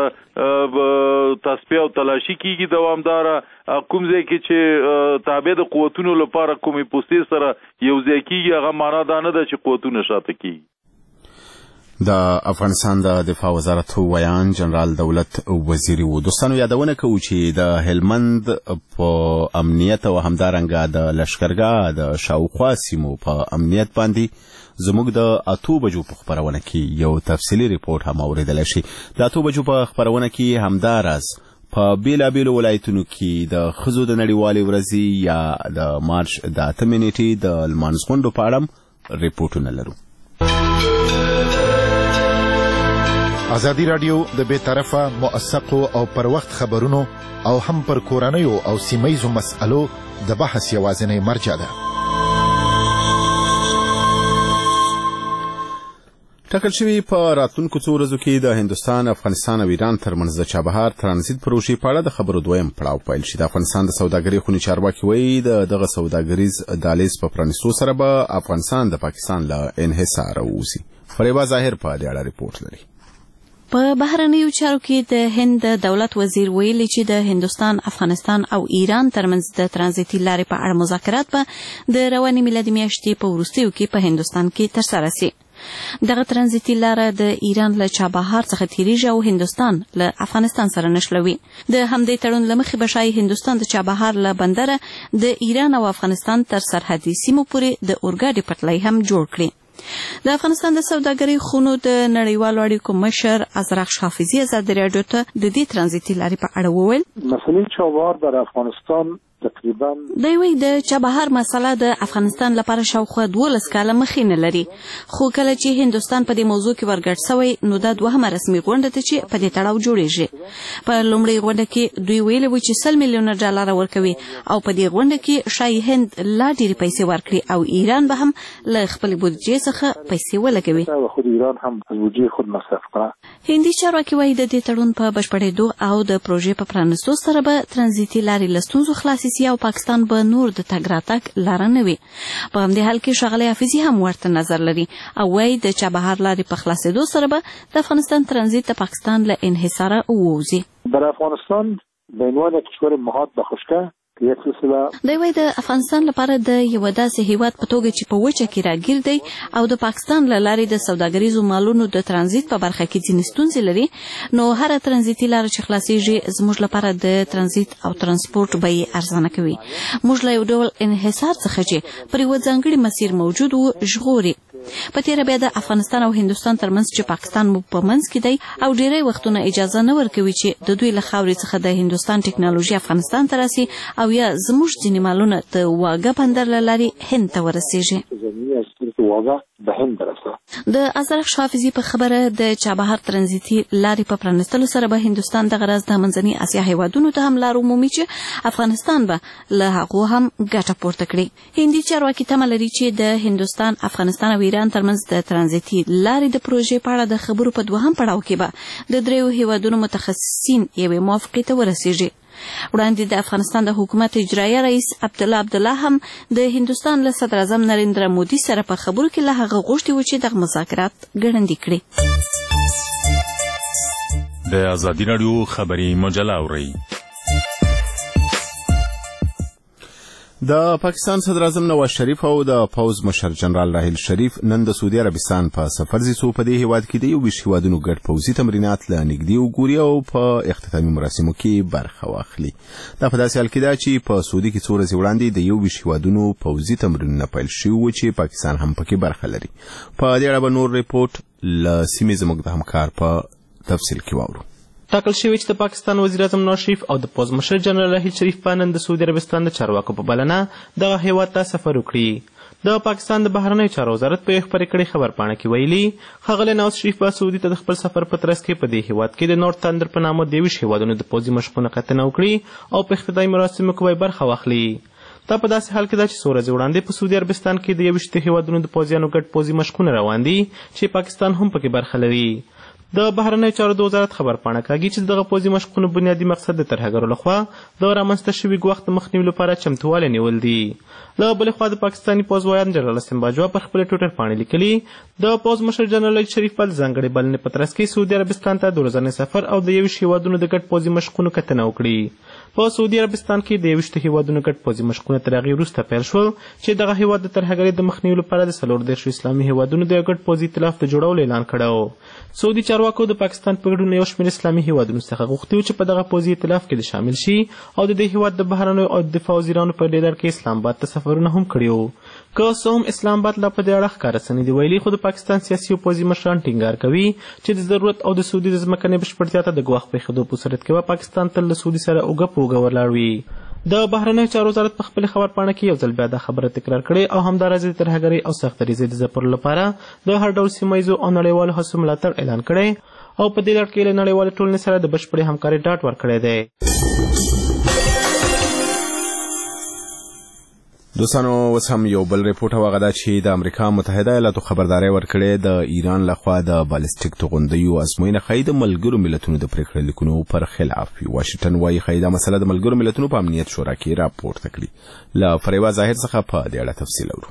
هلته تصفیه او تلاشي کیږي دوامداره. کوم ځای کې چې تابع د قوتونو لپاره کومې پوستې سره یو ځای کیږي هغه معنا دا نه ده چې قوتونه شاته کیږي. د افغانستان د دفاع وزارت ویان جنرال دولت وزیری و. دوستانو یادونه کوو چې د هلمند په امنیت او همدارنګه د لشکرګاه د شاوخوا سیمو په امنیت باندې زموږ د 8 بجو په خبرونه کې یو تفصیلي ریپورت هم اوریدلی شي. د 8 بجو په خبرونه کې همداراز په بیلابیلو ولایتونو کې د ښځو د نړیوالې ورځې یا د مارچ د 8 نیټې د لمانځغونډو په اړه ریپورټونه لرو. ازادي راډیو د بې طرفه موثقو او پر وخت خبرونو او هم پر کورنیو او سیمهیزو مسألو د بحث یوازینی مرجع ده. ټاکل شوي په راتلونکو څو ورځو کې د هندوستان افغانستان او ایران ترمنځ د چابهار ترانزیت پروژې په اړه د خبرو دویم پړاو پیل شي. د افغانستان د سوداګرۍ خونې چارواکي وایي دغه سوداګریز دهلیز په پرانیستو سره به افغانستان د پاکستان له انحصاره ووځي. فریبا ظاهر په دې اړه ریپورت لري. په بهرنیو چارو کې د هند دولت وزیر ویلي چې د هندوستان، افغانستان او ایران ترمنځ د ترانزیتي لارې په اړه مذاکرات به د روانې میلادي میاشتې په وروستیو کې په هندوستان کې ترسره سي. دغه ترانزیتي لاره د ایران له چابهار څخه تیریږي او هندوستان له افغانستان سره نښلوي. د همدې تړون له مخې به ښایي هندوستان د چابهار له بندره د ایران او افغانستان تر سرحدي سیمو پورې د اورګاډي پټلۍ هم جوړ کړي. د افغانستان د سوداګرۍ خونو د نړیوالو اړیکو مشر ازرق حافظي ازادي راډیو ته د دې ترانزیتي لارې په اړه وویل مسئله چابهار در افغانستان تقریبا دوی د چابهار مسله د افغانستان لپاره شاوخوا 12 کاله مخې نه لري، خو کله چې هندوستان په دې موضوع کې ورګډ شوی نو دا دوهمه رسمي غونډه ده چې په دې تړاو جوړیږي. په لومړۍ غونډه کې دوی ویلي و چې $100 میلیونه ورکوي او په دې غونډه کې شاید هند لا ډېرې پیسې ورکړي او ایران به هم له خپل بودجې څخه پیسې ولګوي. خود ایران هم از بودجې خود مصرف کړه. هندي چارواکي وایي د دې تړون په بشپړېدو او د پروژې په پرانیستو سره به ترانزیتي لارې له ستونزو خلاصې سي او پاکستان به نور د تګ راتګ لاره نه وي. په همدې حال کې ښاغلی حافظي هم ورته نظر لري او وایي د چابهار لارې په خلاصېدو سره به د افغانستان ترانزیت د پاکستان له انحصاره ووځي. در افغانستان به عنوان کشور مهاد به خشکه دوی وایي د افغانستان لپاره د یو داسې هیواد په توګه چې په وچه کې راګیر دی او د پاکستان له لارې د سوداګریزو مالونو د ترانزیت په برخه کې ځینې ستونزې لري، نو هره ترانزیتي لاره چې خلاصېږي زموږ لپاره د ترانزیت او ترانسپورټ بیې ارزانه کوي. موږ له یو ډول انحصار څخه چې پر یوه ځانګړي مسیر موجود و ژغوري. په تیره بیا د افغانستان او هندوستان ترمنځ چې پاکستان مو په منځ کې دی او ډیری وختونه اجازه نه ورکوي چې د دوی له خاورې څخه د هندوستان ټکنالوژي افغانستان ته راسي او یا زموږ ځینې مالونه د واګه بندر له لارې هند ته ورسیږي. واضح به هند برسه. د ازرخ حافظي په خبره د چابهار ترانزیتي لارې په پرانستلو سره به هندوستان د غرض د منځني اسیا هیوادونو ته هم لار عمومي چې افغانستان به له هغو هم ګټه پورته کړي. هندي چارواکي تمه لري چې د هندوستان، افغانستان او ایران ترمنځ د ترانزیتي لارې د پروژې په اړه د خبرو په دوهم پړاو کې به د دریو هیوادونو متخصصین یوې موافقې ته ورسیږي. وړاندې د افغانستان د حکومت اجرایي رئیس عبدالله هم د هندوستان له صدر اعظم نریندرا مودي سره په خبرو کې له هغه غوښتي و چې دغه مذاکرات ګړندي کړي. د ازادي راډیو خبري مجله اورئ. د پاکستان صدر اعظم نواز شریف او د پوز مشر جنرال راحیل شریف نن د سعودي عربستان په سفر ځي څو په دې هیواد کې د 20 هیوادونو ګډ پوځي تمرینات له نږدې وګوري او په اختتامي مراسمو کې برخه واخلي. دا په داسې حال کې ده چې په سعودي کې څو ورځې وړاندې د 20 هیوادونو پوځي تمرینونه پیل شوي و چې پاکستان هم پکې برخه لري. په دې اړه به نور ریپورت له سیمې زموږ د همکار په تفصیل کې واورو. ټاکل شوی چې د پاکستان وزیر اعظم نواز شریف او د پوز مشر جنرال راحیل شریف په نن د سعودي عربستان د چارواکو په بلنه دغه هیواد ته سفر وکړي. د پاکستان د بهرنیو چارو وزارت په یو خبري کړي خبرپاڼه کې ویلي ښاغلی نواز شریف په سعودي ته د خپل سفر په ترڅ کې په دې هیواد کې د نورث تندر په نامه د 20 هیوادونو د پوځي مشقونو کتنه وکړي او په اختتامي مراسمو کې برخه واخلي. دا په داسې حال کې ده چې څو ورځې وړاندې په سعودي عربستان کې د 20 هیوادونو د پوځیانو ګډ پوځي مشقونه روان دي چې پاکستان هم پکې برخه لري. د بهرنیو چارو د وزارت خبرپاڼه کاږي چې دغه پوځي مشقونو بنیادي مقصد د ترهګرو لخوا د رامنځته شوي ګواښ د مخنیوي لپاره چمتووالی نیول دي. له بلې خوا د پاکستاني پوځ ویان جنرال اسم باجوا پر خپل ټویټر پاڼې لیکلي د پوځ مشر جنرال شریف په ځانګړې بلنې په ترڅ کې سعودي عربستان ته د ورځني سفر او د 20 هیوادونو د ګډ پوځي مشقونو کتنه وکړي. په سعودي عربستان کې د 20 هیوادونو ګډ پوځي مشقونه تر هغې وروسته پیل شول چې دغه هیواد د ترهګرۍ د مخنیوي لپاره د 14 اسلامي هیوادونو د ګډ پوځي ائتلاف د جوړولو اعلان کړی. سعودي چارواکو د پاکستان په ګډون یو شمېر اسلامي هیوادونو څخه غوښتي و چې په دغه پوځي ائتلاف کې شامل شي او د دې هیواد د بهرنیو او دفاع وزیرانو په لیدر کې اسلام آباد ته سفرونه هم کړي وو. که څه هم اسلام آباد لا په دې اړه ښکاره څه نه دي ویلي، خو د پاکستان سیاسي او پوځي مشران ټینګار کوي چې د ضرورت او د سعودي د ځمکنۍ بشپړتیا ته د ګواښ پېښېدو په صورت کې به پاکستان تل له سعودي سره اوږه په اوږه ولاړ وي. د بهرنیو چارو وزارت په خپل خبرپاڼه کې یو ځل بیا دا خبره تکرار کړې او همداراز د ترهګرۍ او سختدریزۍ د ځپلو لپاره د هر ډول سیمه ییزو او نړیوالو هڅو ملاتړ اعلان کړی او په دې لړ کې له نړیوالې ټولنې سره د بشپړې همکارۍ ډاډ ورکړی دی. دوستانو اوس هم یو بل ریپورټ هغه ده چې د امریکا متحده ایالاتو خبرداری ورکړې د ایران لخوا د بالستیک توغندیو ازموینه ښایي د ملګرو ملتونو د پریکړې لیکونو پر خلاف وي. واشنګټن وایي ښایي دا مسله د ملګرو ملتونو په امنیت شورا کې راپورته کړي. له فریبا ظاهر څخه په دې اړه تفصیل اورو.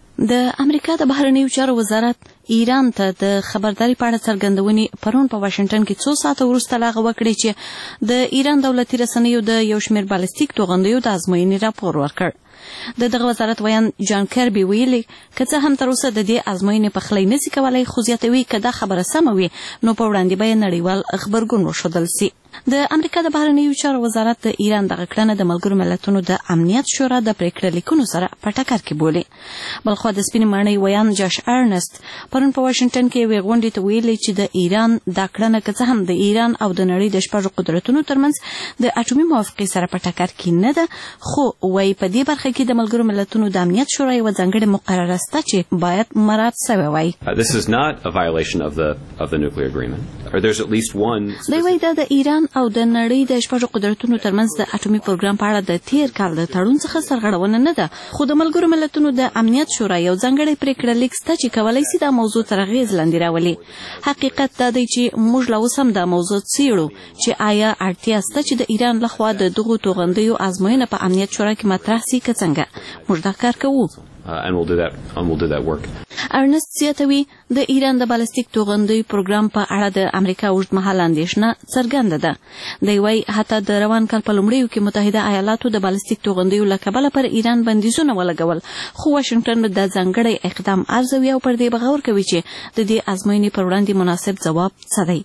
د امریکا د بهرنیو چارو وزارت ایران ته د خبرداري په اړه څرګندونې پرون په واشنګټن کې څو ساعته وروسته لا وکړې چې د ایران دولتي رسنیو د یو شمېر بالستیک توغندیو د ازموینې راپور ورکړ. د دغه وزارت ویان جان کربي ویلي که څه هم تر اوسه د دې ازموینې پخلی نشي کولی، خو زیاتوي که دا خبره سمه وي نو په وړاندې به یې نړیوال غبرګون وښودل سي. د امریکا د بهرنیو چارو وزارت د ایران دغه کړنه د ملګرو ملتونو د امنیت شورا د پریکړې لیکونو سره په ټکر کې بولي. بلخوا د سپینې ماڼۍ ویان جاش ارنست پرون په واشنګټن کې یوې غونډې ته ویلي چې د ایران دا کړنه که څه هم د ایران او د نړۍ د شپږو قدرتونو ترمنځ د اټومي موافقې سره په ټکر کې نه ده، خو وایي په دې برخه کې د ملګرو ملتونو د امنیت شورا یوه ځانګړې مقرره شته چې باید مراعات سوی وای. This is not a violation of the nuclear agreement, or there's at least one. دوی وایي دا د ایران او د نړۍ د شپږو قدرتونو ترمنځ د اټومي پروګرام په اړه د تیر کال د تړون څخه سرغړونه نه ده، خو د ملګرو ملتونو د امنیت شورا یو ځانګړی پریکړه لیک شته چې کولی شي دا موضوع تر اغېز لاندې راولي. حقیقت دا دی چې موږ لا اوس هم دا موضوع څېړو چې آیا اړتیا شته چې د ایران لخوا د دغو توغندیو ازموینه په امنیت شورا کې مطرح سي که څنګه. موږ دا کار کوو. And we'll do that work. ارنست زیاتوي د ایران د بالستیک توغندیو پروګرام په اړه د امریکا اوږدمهاله اندېښنه څرګنده ده. دی وایي حتی د روان کال په لومړیو کې متحده ایالاتو د بالستیک توغندیو له کبله پر ایران بندیزونه ولګول، خو واشنګټن دا ځانګړی اقدام ارزوي او پر دې بغور کوي چې د دې ازموینې پر وړاندې مناسب ځواب څه دی.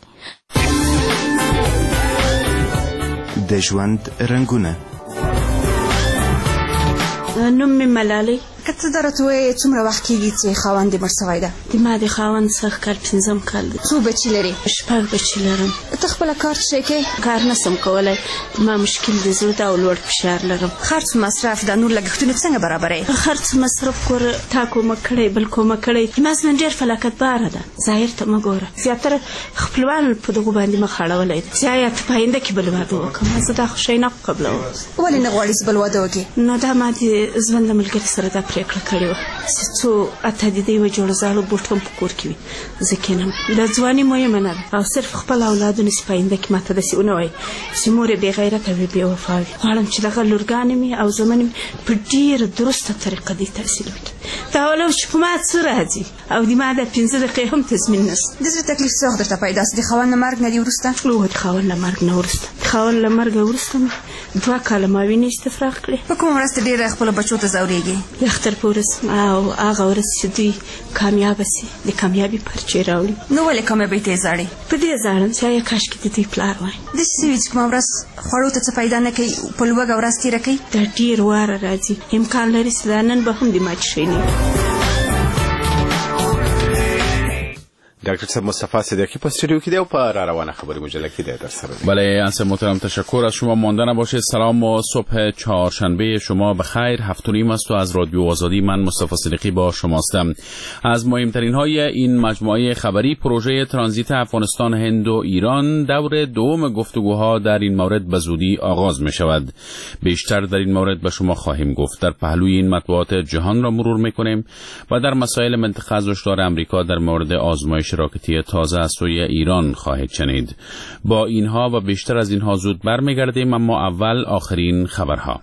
د ژوند رنګونه. نوم مې ملالۍ که ته درته وایي څومره وخت کېږي چې خاوند دې مړ سوی ده؟ د ما د خاوند څخه کال 5 کال دی. څو بچي لري؟ 6 بچي لرم. ته خپله کار څه شی کوې؟ کار نسم کولی، ما مشکل د زړه ده او لوړ فشار لرم. خرڅ مصرف دا نور لګښتونه څنګه برابروې؟ خرڅ مصرف کور تا کومک کړی بل کومک کړی. ما ځمن ډېر فلاکت باره ده، ظاهر ته مه ګوره. زیاتره خپلوان په دغو باندې مخ اړولی دی چې آیا ته په آینده کې بل واده وکړم. زه دا خو شی نه قبلوم. ولې نه غواړې چې بل واده وکړې؟ نو دا ما د ژوند د ملګري سره دا پرېکړه کړې وه چې څو اته د دې یوه جوړه زاړه بوټ هم په کور کې وي، زه کېنم. دا ځواني مهمه نه ده او صرف خپل اولادونه چې په آینده کې ماته داسې ونه وایي چې مور یې بې غیرته وي بې وفا وي. غواړم چې دغه لورګانې مې او زمنې مې په ډېره درسته طریقه دې تحصیل وکړي. دا ولو چې په ما څه راځي او د ما دا 15 دقیقې هم تضمین نشته. د زړه تکلیف څه وخت درته پیدا سو؟ د خاوند له مرګ نه دې وروسته؟ هو د خاوند له مرګ نه وروسته. د خاوند له مرګه وروسته مې 2 کاله ما وینې استفراغ کړې. په کومه ورځ ته ډېره خپلو بچو ته ځورېږې؟ د اختر په ورځ او هغه ورځ چې دوی کامیابه سي، د کامیابي پرچې راوړي. نو ولې کامیابۍ ته یې ژاړې؟ په دې ژاړم چې آیا کاشکې د دوی پلار وای. داسې څه وي چې کومه ورځ خوړو ته څه پیدا نه کوي په لوږه ورځ تېره کوي؟ دا ډېر واره راځي، امکان لري چې دا نن به هم د ماتې شی نه وي. ډاکټر صاحب مصطفی صدیقی په استودیو کې دی او په روانه خبری مجله کې دی در سره. بله انس محترم، تشکر از شما. مانده نباشید. سلام و صبح چهارشنبه شما بخیر. 7:30 است و از رادیو آزادی من مصطفی صدیقی با شماستم. از مهمترین های این مجموعه خبری پروژه ترانزیت افغانستان، هند و ایران دور دوم گفتگوها در این مورد به زودی آغاز می شود. بیشتر در این مورد به شما خواهیم گفت. در پهلوی این مطبوعات جهان را مرور می کنیم و در مسائل منطقه از هشدار آمریکا در مورد آزمایش راکتی تازه از سوی ایران خواهید شنید. با اینها و بیشتر از اینها زود برمیگردیم، اما اول آخرین خبرها.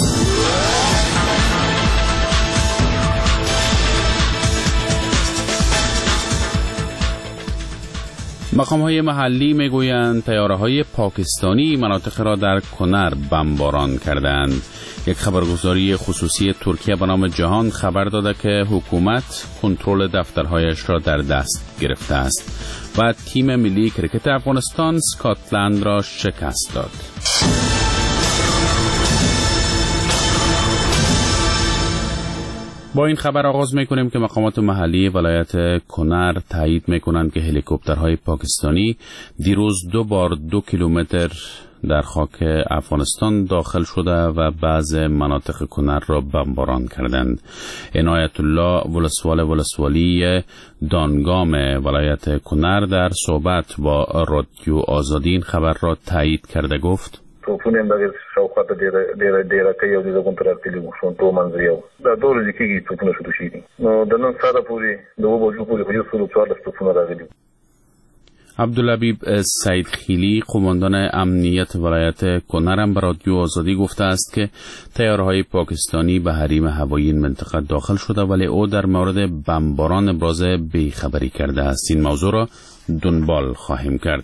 مقام‌های محلی میگویند طیاره‌های پاکستانی مناطق را در کنر بمباران کردند. یک خبرگزاری خصوصی ترکیه به نام جهان خبر داده که حکومت کنترل دفترهایش را در دست گرفته است و تیم ملی کرکت افغانستان اسکاتلند را شکست داد. با این خبر آغاز میکنیم که مقامات محلی ولایت کنر تایید میکنند که هلیکوپترهای پاکستانی دیروز 2 بار 2 کیلومتر در خاک افغانستان داخل شده و بعض مناطق کنر را بمباران کردند. عنایت الله ولسوالی دانگام ولایت کنر در صحبت با رادیو آزادی این خبر را تایید کرده گفت: توپونه هم دغه شاوخوا ته ډېره کوي او د زغون تر راتللي وو شونټو منځري او دا 2 ورځې کېږي توپونه شروع شوي دي. نو د نن سهاره پورې د 2 بجو پورې خو 114 توپونه راغلي. عبدالحبیب سعید خیلی قماندان امنیت ولایت کنر هم به رادیو آزادی گفته است که طیاره‌های پاکستانی به حریم هوایی این منطقه داخل شده، ولی او در مورد بمباران ابراز بیخبری کرده است. این موضوع را دنبال خواهیم کرد.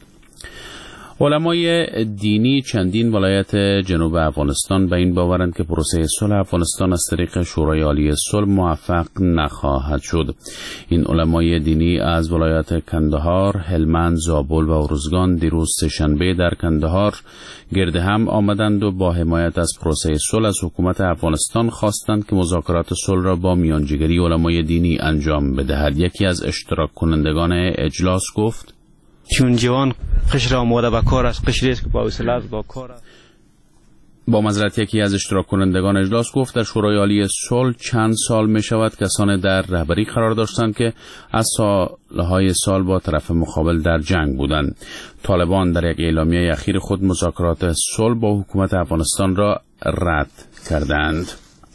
علمای دینی چندین ولایت جنوب افغانستان به این باورند که پروسه صلح افغانستان از طریق شورای عالی صلح موفق نخواهد شد. این علمای دینی از ولایت کندهار، هلمند، زابل و ارزگان دیروز سه‌شنبه در کندهار گرد هم آمدند و با حمایت از پروسه صلح از حکومت افغانستان خواستند که مذاکرات صلح را با میانجیگری علمای دینی انجام بدهد. یکی از اشتراک کنندگان اجلاس گفت: چون جوان قشر آماده به کار است، قشری است که با حوصله است، با کار است. با معذرت یکی از اشتراک کنندگان اجلاس گفت در شورای عالی صلح چند سال می شود کسانی در رهبری قرار داشتند که از سالهای سال با طرف مقابل در جنگ بودند. طالبان در یک اعلامیه اخیر خود مذاکرات صلح با حکومت افغانستان را رد کردند.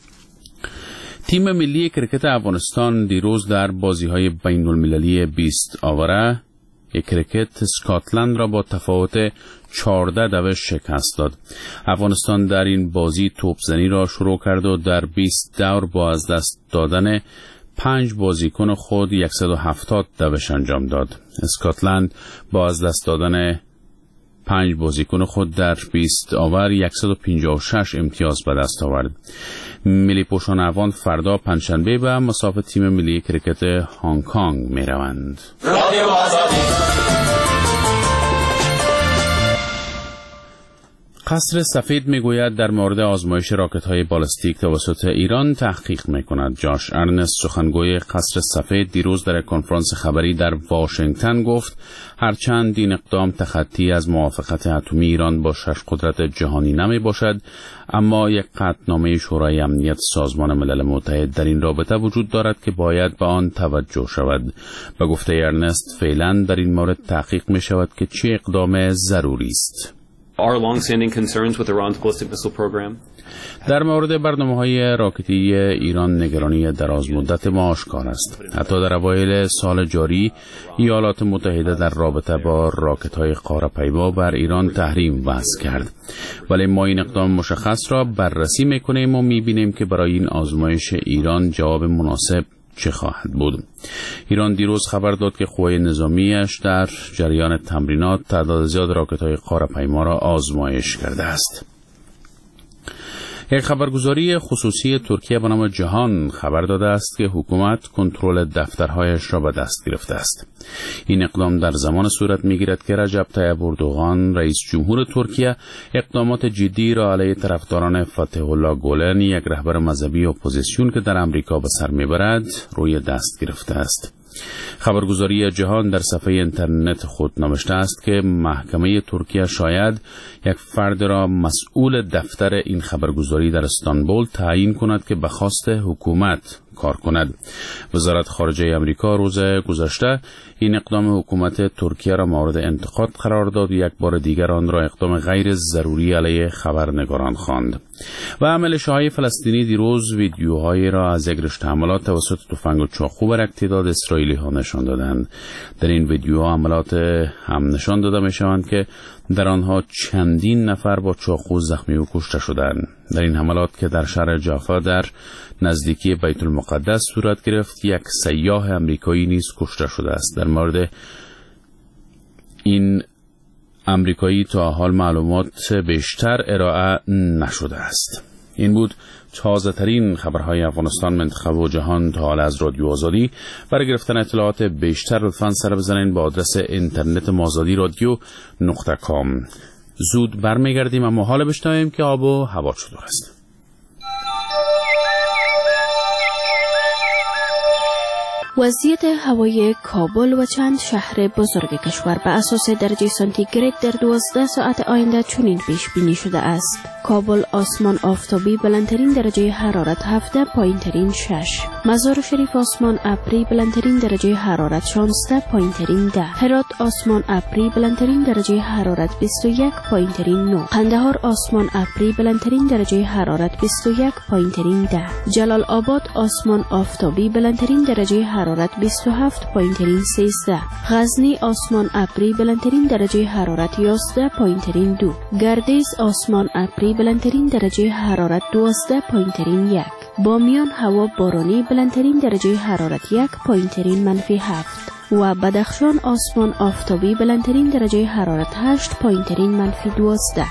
تیم ملی کرکت افغانستان دیروز در بازی‌های بین‌المللی 20 آوره کرکت اسکاتلند را با تفاوت 14 شکست داد. افغانستان در این بازی توپزنی را شروع کرد و در 20 دور با از دست دادن 5 بازیکن خود 170 دوش انجام داد. اسکاتلند با از دست دادن 5 بازیکن خود در 20 آور 156 امتیاز به دست آورد. ملی پوشان افغان فردا پنجشنبه به مسافت تیم ملی کرکت هنگ کنگ می روند. قصر سفید میگوید در مورد آزمایش راکت‌های بالستیک توسط ایران تحقیق میکند. جاش ارنست سخنگوی قصر سفید دیروز در کنفرانس خبری در واشنگتن گفت هرچند این اقدام تخطی از موافقت اتمی ایران با 6 قدرت جهانی نمی باشد، اما یک قطعنامه شورای امنیت سازمان ملل متحد در این رابطه وجود دارد که باید به آن توجه شود. به گفته ارنست فعلا در این مورد تحقیق می شود که چه اقدام ضروری است. Our long-standing concerns with Iran's ballistic missile program. در مورد برنامه‌های راکتی ایران نگرانی دراز مدت ما آشکار است. حتی در اوایل سال جاری ایالات متحده در رابطه با راکت‌های قاره‌پیما بر ایران تحریم وضع کرد. ولی ما این اقدام مشخص را بررسی می‌کنیم و می‌بینیم که برای این آزمایش ایران جواب مناسب چه خواهد بود. ایران دیروز خبر داد که قوای نظامیش در جریان تمرینات تعداد زیاد راکت‌های قاره‌پیما را آزمایش کرده است. یک خبرگزاری خصوصی ترکیه به نام جهان خبر داده است که حکومت کنترل دفترهایش را به دست گرفته است. این اقدام در زمان صورت می‌گیرد که رجب طیب اردوغان رئیس جمهور ترکیه اقدامات جدی را علیه طرفداران فتح الله گولن، یک رهبر مذهبی اپوزیسیون که در امریکا به سر میبرد، روی دست گرفته است. خبرگزاری جهان در صفحه اینترنت خود نوشته است که محکمه ترکیه شاید یک فرد را مسئول دفتر این خبرگزاری در استانبول تعیین کند که به خواست حکومت کار کند. وزارت خارجه آمریکا روز گذشته این اقدام حکومت ترکیه را مورد انتقاد قرار داد و یک بار دیگر آن را اقدام غیر ضروری علیه خبرنگاران خواند. و ملیشه‌های فلسطینی دیروز ویدیوهایی را از یک رشته حملات توسط تفنگ و چاقو بر یک تعداد اسرائیلی‌ها نشان دادند. در این ویدیوها حملات هم نشان داده می‌شوند که در آنها چندین نفر با چاقو زخمی و کشته شدند. در این حملات که در شهر جافا در نزدیکی بیت المقدس صورت گرفت، یک سیاح امریکایی نیز کشته شده است. در مورد این امریکایی تا حال معلومات بیشتر ارائه نشده است. این بود تازه ترین خبرهای افغانستان، منطقه و جهان تا حال از رادیو آزادی. برای گرفتن اطلاعات بیشتر لطفاً سر بزنید با آدرس اینترنت mazadi.radio.com. زود برمیگردیم اما حالا بشنویم که آب و هوا چطور است. وضعیت هوای کابل و چند شهر بزرگ کشور به اساس درجه سانتیگراد در 12 ساعت آینده چنین پیش بینی شده است: کابل آسمان آفتابی بلندترین درجه حرارت 17، پایینترین 6. مزار شریف آسمان ابری بلندترین درجه حرارت 16، پایینترین 10. هرات آسمان ابری بلندترین درجه حرارت 21، پایینترین 9. قندهار آسمان ابری بلندترین درجه حرارت 21، پایینترین 10. جلال آباد آسمان آفتابی بلندترین درجه حرارت 27، پایینترین 13. غزنی آسمان ابری بلندترین درجه حرارت 11، پایینترین 2. گردیز آسمان ابری بلندترین درجه حرارت 12، پایینترین 1. بامیان هوا بارانی بلندترین درجه حرارت 1، پایینترین -7. و بدخشان آسمان آفتابی بلندترین درجه حرارت 8، پایینترین -12.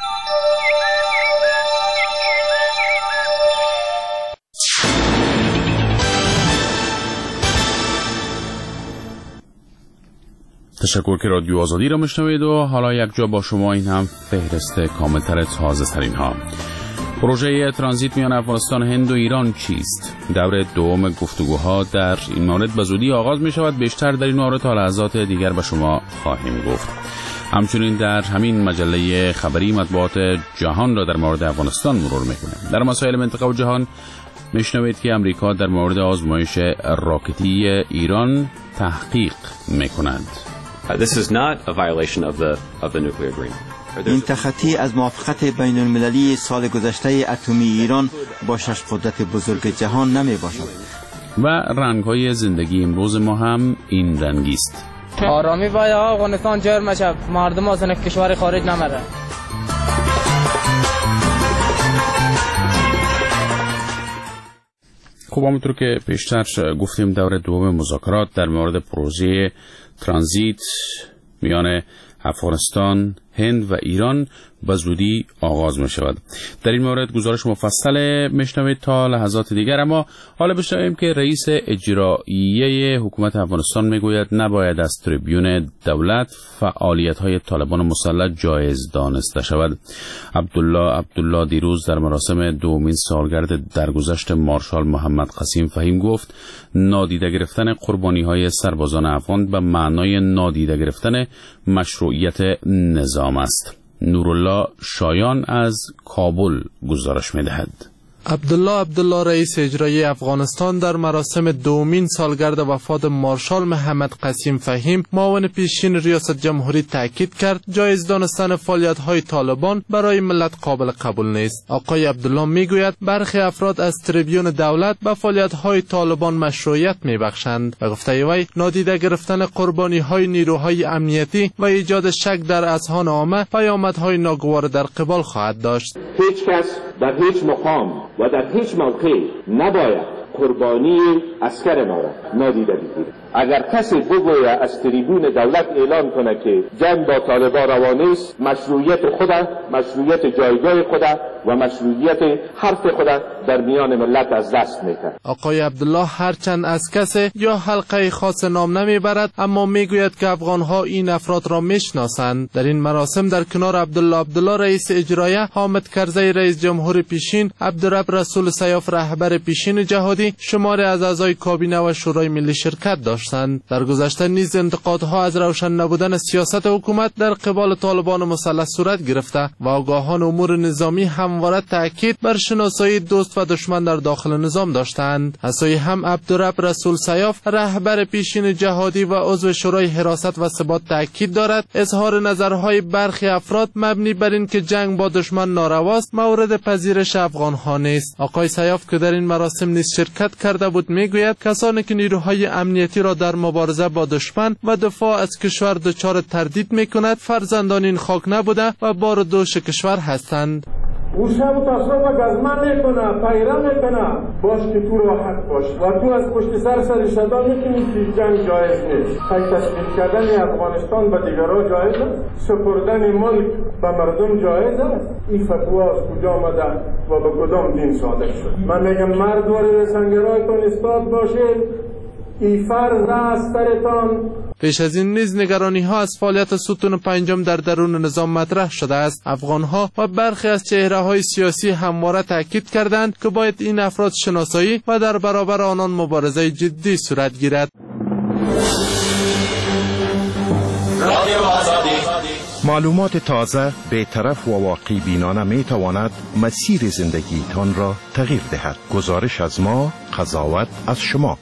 تشکر که رادیو آزادی را میشنوید و حالا یک جا با شما این هم فهرست کاملتر تازه ترین ها. پروژه ترانزیت میان افغانستان، هند و ایران چیست؟ دور دوم گفتگوها در این مورد به زودی آغاز می شود. بیشتر در این مورد تا لحظات دیگر به شما خواهیم گفت. همچنین در همین مجله خبری مطبوعات جهان را در مورد افغانستان مرور میکنیم. در مسائل منطقه و جهان میشنوید که امریکا در مورد آزمایش راکتی ایران تحقیق میکند. This is not a violation of the nuclear agreement. این تخطی از موافقت بین المللی سال گذشته اتمی ایران با 6 قدرت بزرگ جهان نمی باشد. و رنگ‌های زندگی امروز ما هم این رنگی است. آرامی باید افغانستان جور میشه، مردم از کشور خارج نمیره. خب همونطور که پیشتر گفتیم دور دوم مذاکرات در مورد پروژه ترانزیت میان افغانستان، هند و ایران به زودی آغاز می شود. در این مورد گزارش مفصل میشنوید تا لحظات دیگر، اما حالا بشنویم که رئیس اجرایی حکومت افغانستان میگوید نباید از تریبیون دولت فعالیت‌های طالبان مسلح جایز دانسته شود. عبدالله دیروز در مراسم دومین سالگرد درگذشت مارشال محمد قسیم فهیم گفت نادیده گرفتن قربانی‌های سربازان افغان به معنای نادیده گرفتن مشروعیت نظام است. نورالله شایان از کابل گزارش می‌دهد. عبدالله رئیس اجرایی افغانستان در مراسم دومین سالگرد وفات مارشال محمد قسیم فهیم معاون پیشین ریاست جمهوری تاکید کرد جایز دانستن فعالیت‌های طالبان برای ملت قابل قبول نیست. آقای عبدالله میگوید برخی افراد از تریبیون دولت به فعالیت‌های طالبان مشروعیت میبخشند. به گفته وی نادیده گرفتن قربانی‌های نیروهای امنیتی و ایجاد شک در اذهان عامه پیامدهای ناگوار در قبال خواهد داشت. هیچ کس در هیچ مقام و در هیچ موقع نباید قربانی عسکر ما را نادیده بگیرد. اگر کسی بگوید از تریبون دولت اعلان کنه که جنگ با طالبان روا نیست، مشروعیت خود، مشروعیت جایگاه خود و مشروعیت حرف خود در میان ملت از دست می‌دهد. آقای عبدالله هرچند از کسی یا حلقه خاص نام نمیبرد، اما میگوید که افغان‌ها این افراد را میشناسند. در این مراسم در کنار عبدالله رئیس اجرایی، حامد کرزی رئیس جمهور پیشین، عبدالرب رسول سیاف رهبر پیشین جهادی، شماری از اعضای کابینه و شورای ملی شرکت داشتند. در گذشته نیز انتقادها از روشن نبودن سیاست حکومت در قبال طالبان مسلح صورت گرفته و آگاهان امور نظامی همواره تاکید بر شناسایی دوست و دشمن در داخل نظام داشتند. از سوی هم عبدالرب رسول سیاف رهبر پیشین جهادی و عضو شورای حراست و ثبات تاکید دارد اظهار نظرهای برخی افراد مبنی بر این که جنگ با دشمن نارواست مورد پذیرش افغان‌ها نیست. آقای سیاف که در این مراسم نیز شرکت کرده بود میگوید کسانی که نیروهای امنیتی را در مبارزه با دشمن و دفاع از کشور دچار تردید میکند فرزندان این خاک نبوده و بار دوش کشور هستند. او شب تصرف گزمه میکنه، پیره میکنه، باش که تو راحت باش و تو از پشت سر شده میکنی که جنگ جایز نیست. تسلیم کردن افغانستان به دیگرها جایز است، سپردن ملک به مردم جایز است. این فتوا از کجا آمده و به کدام دین صادر شد؟ من میگم مرد وارد سنگرهایتان ایستاد باشید، این فرض است سرتان. پیش از این نیز نگرانی ها از فعالیت ستون پنجم در درون نظام مطرح شده است. افغان ها و برخی از چهره های سیاسی همواره تاکید کردند که باید این افراد شناسایی و در برابر آنان مبارزه جدی صورت گیرد. معلومات تازه، بی‌طرف و واقع بینانه می تواند مسیر زندگیتان را تغییر دهد. گزارش از ما، قضاوت از شما.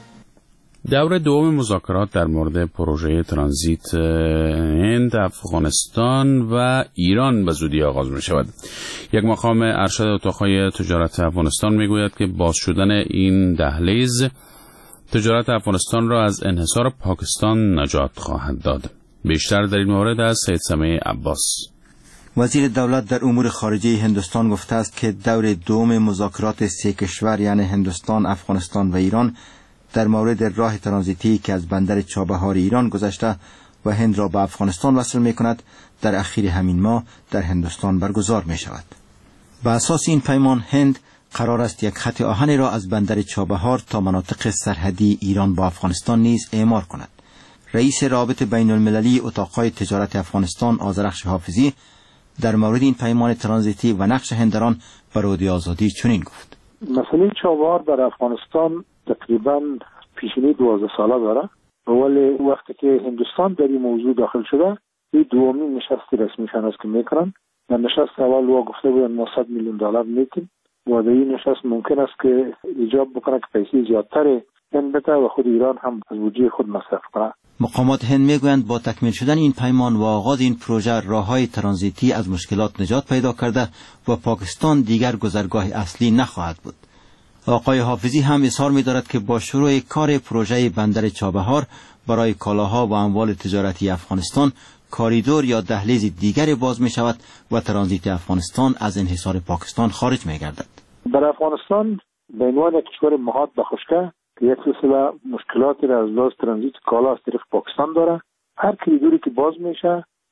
دور دوم مذاکرات در مورد پروژه ترانزیت هند، افغانستان و ایران به زودی آغاز می شود. یک مقام ارشد اتاقهای تجارت افغانستان می گوید که باز شدن این دهلیز تجارت افغانستان را از انحصار پاکستان نجات خواهد داد. بیشتر در این مورد از سید سمیع عباس. وزیر دولت در امور خارجه هندوستان گفته است که دور دوم مذاکرات سه کشور یعنی هندوستان، افغانستان و ایران در مورد راه ترانزیتی که از بندر چابهار ایران گذشته و هند را به افغانستان وصل می کند در اخیر همین ماه در هندوستان برگزار می شود. به اساس این پیمان هند قرار است یک خط آهن را از بندر چابهار تا مناطق سرحدی ایران با افغانستان نیز اعمار کند. رئیس رابطه بین المللی اتاقهای تجارت افغانستان آذرخش حافظی در مورد این پیمان ترانزیتی و نقش هند در آن به رادیو آزادی چنین گفت: مسئله چابهار در افغانستان تقریبا پیشینه 12 ساله داره، ولی وقتی که هندوستان در این موضوع داخل شده این دومین نشست رسمی شناس که میکنن. در نشست اول وا گفته بودن ما $100 میلیون میتیم و در این نشست ممکن است که ایجاب بکنه که پیسه زیادتر هند بده و خود ایران هم از بودجه خود مصرف کنه. مقامات هند میگویند با تکمیل شدن این پیمان و آغاز این پروژه راههای ترانزیتی از مشکلات نجات پیدا کرده و پاکستان دیگر گذرگاه اصلی نخواهد بود. آقای حافظی هم اظهار می‌دارد که با شروع کار پروژه بندر چابهار برای کالاها و اموال تجارتی افغانستان کاریدور یا دهلیز دیگری باز می شود و ترانزیت افغانستان از انحصار پاکستان خارج می گردد. در افغانستان به عنوان کشور محاط به خشکه که یک سلسله مشکلاتی را از لحاظ ترانزیت کالا از طریق پاکستان داره، هر کریدوری که باز میشه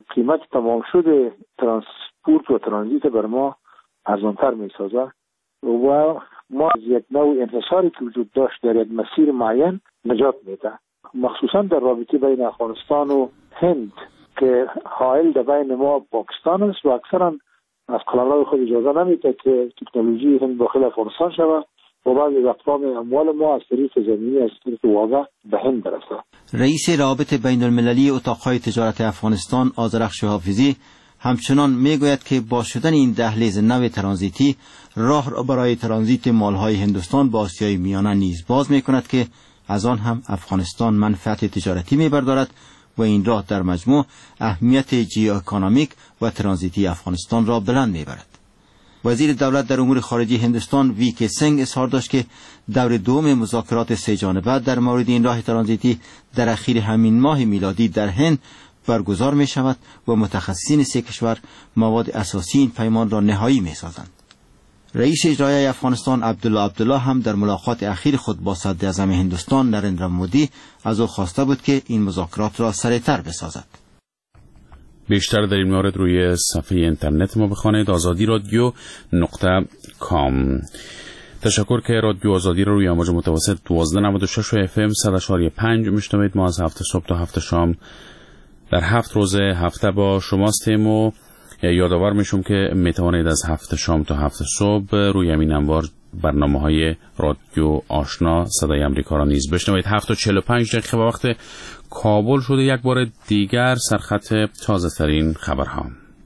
قیمت تمام شده ترانسپورت و ترانزیت بر ما ارزانتر می سازه و ما از یک نوع انحصاری که وجود داشت در یک مسیر معین نجات میده، مخصوصا در رابطه بین افغانستان و هند که حائل در بین ما پاکستان است و اکثرا از قلمرو خود اجازه نمیده که تکنولوژی هند داخل افغانستان شود و بعضی از اقسام اموال ما از طریق زمینی از طریق واقع به هند برسه. رئیس روابط بین المللی اتاقهای تجارت افغانستان آذرخش حافظی همچنان میگوید که با شدن این دهلیز نو ترانزیتی راه را برای ترانزیت مالهای هندوستان با آسیای میانه نیز باز میکند که از آن هم افغانستان منفعت تجارتی میبردارد و این راه در مجموع اهمیت جیواکونومیک و ترانزیتی افغانستان را بلند میبرد. وزیر دولت در امور خارجه هندوستان وی کے سنگ اظهار داشت که دور دوم مذاکرات سه جانبه در مورد این راه ترانزیتی در اخیر همین ماه میلادی در هند برگزار می شود و متخصصین سه کشور مواد اساسی این پیمان را نهایی می سازند. رئیس اجرایی افغانستان عبدالله هم در ملاقات اخیر خود با صدر اعظم هندوستان نریندرا مودی از او خواسته بود که این مذاکرات را سریعتر بسازد. بیشتر در این مورد روی صفحه اینترنت ما بخوانید azadi.radio.com. تشکر که رادیو آزادی رو روی امواج متوسط 1296 و FM 100.5 میشنوید. ما از هفته صبح تا هفته شام در 7 روز هفته با شماستیم و یادآور میشم که میتوانید از هفته شام تا هفته صبح روی همین انوار برنامه‌های رادیو آشنا صدای امریکا را نیز بشنوید. 7:45 دقیقه به وقت کابل شده. یک بار دیگر سرخط تازه ترین خبرها.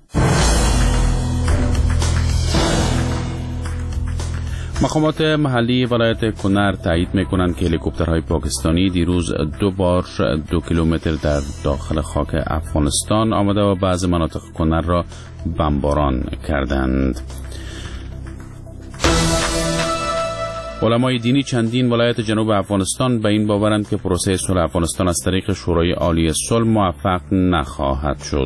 مقامات محلی ولایت کنر تایید میکنند که هلیکوپترهای پاکستانی دیروز 2 بار 2 کیلومتر در داخل خاک افغانستان آمده و بعض مناطق کنر را بمباران کردند. علمای دینی چندین ولایت جنوب افغانستان به این باورند که پروسه صلح افغانستان از طریق شورای عالی صلح موفق نخواهد شد.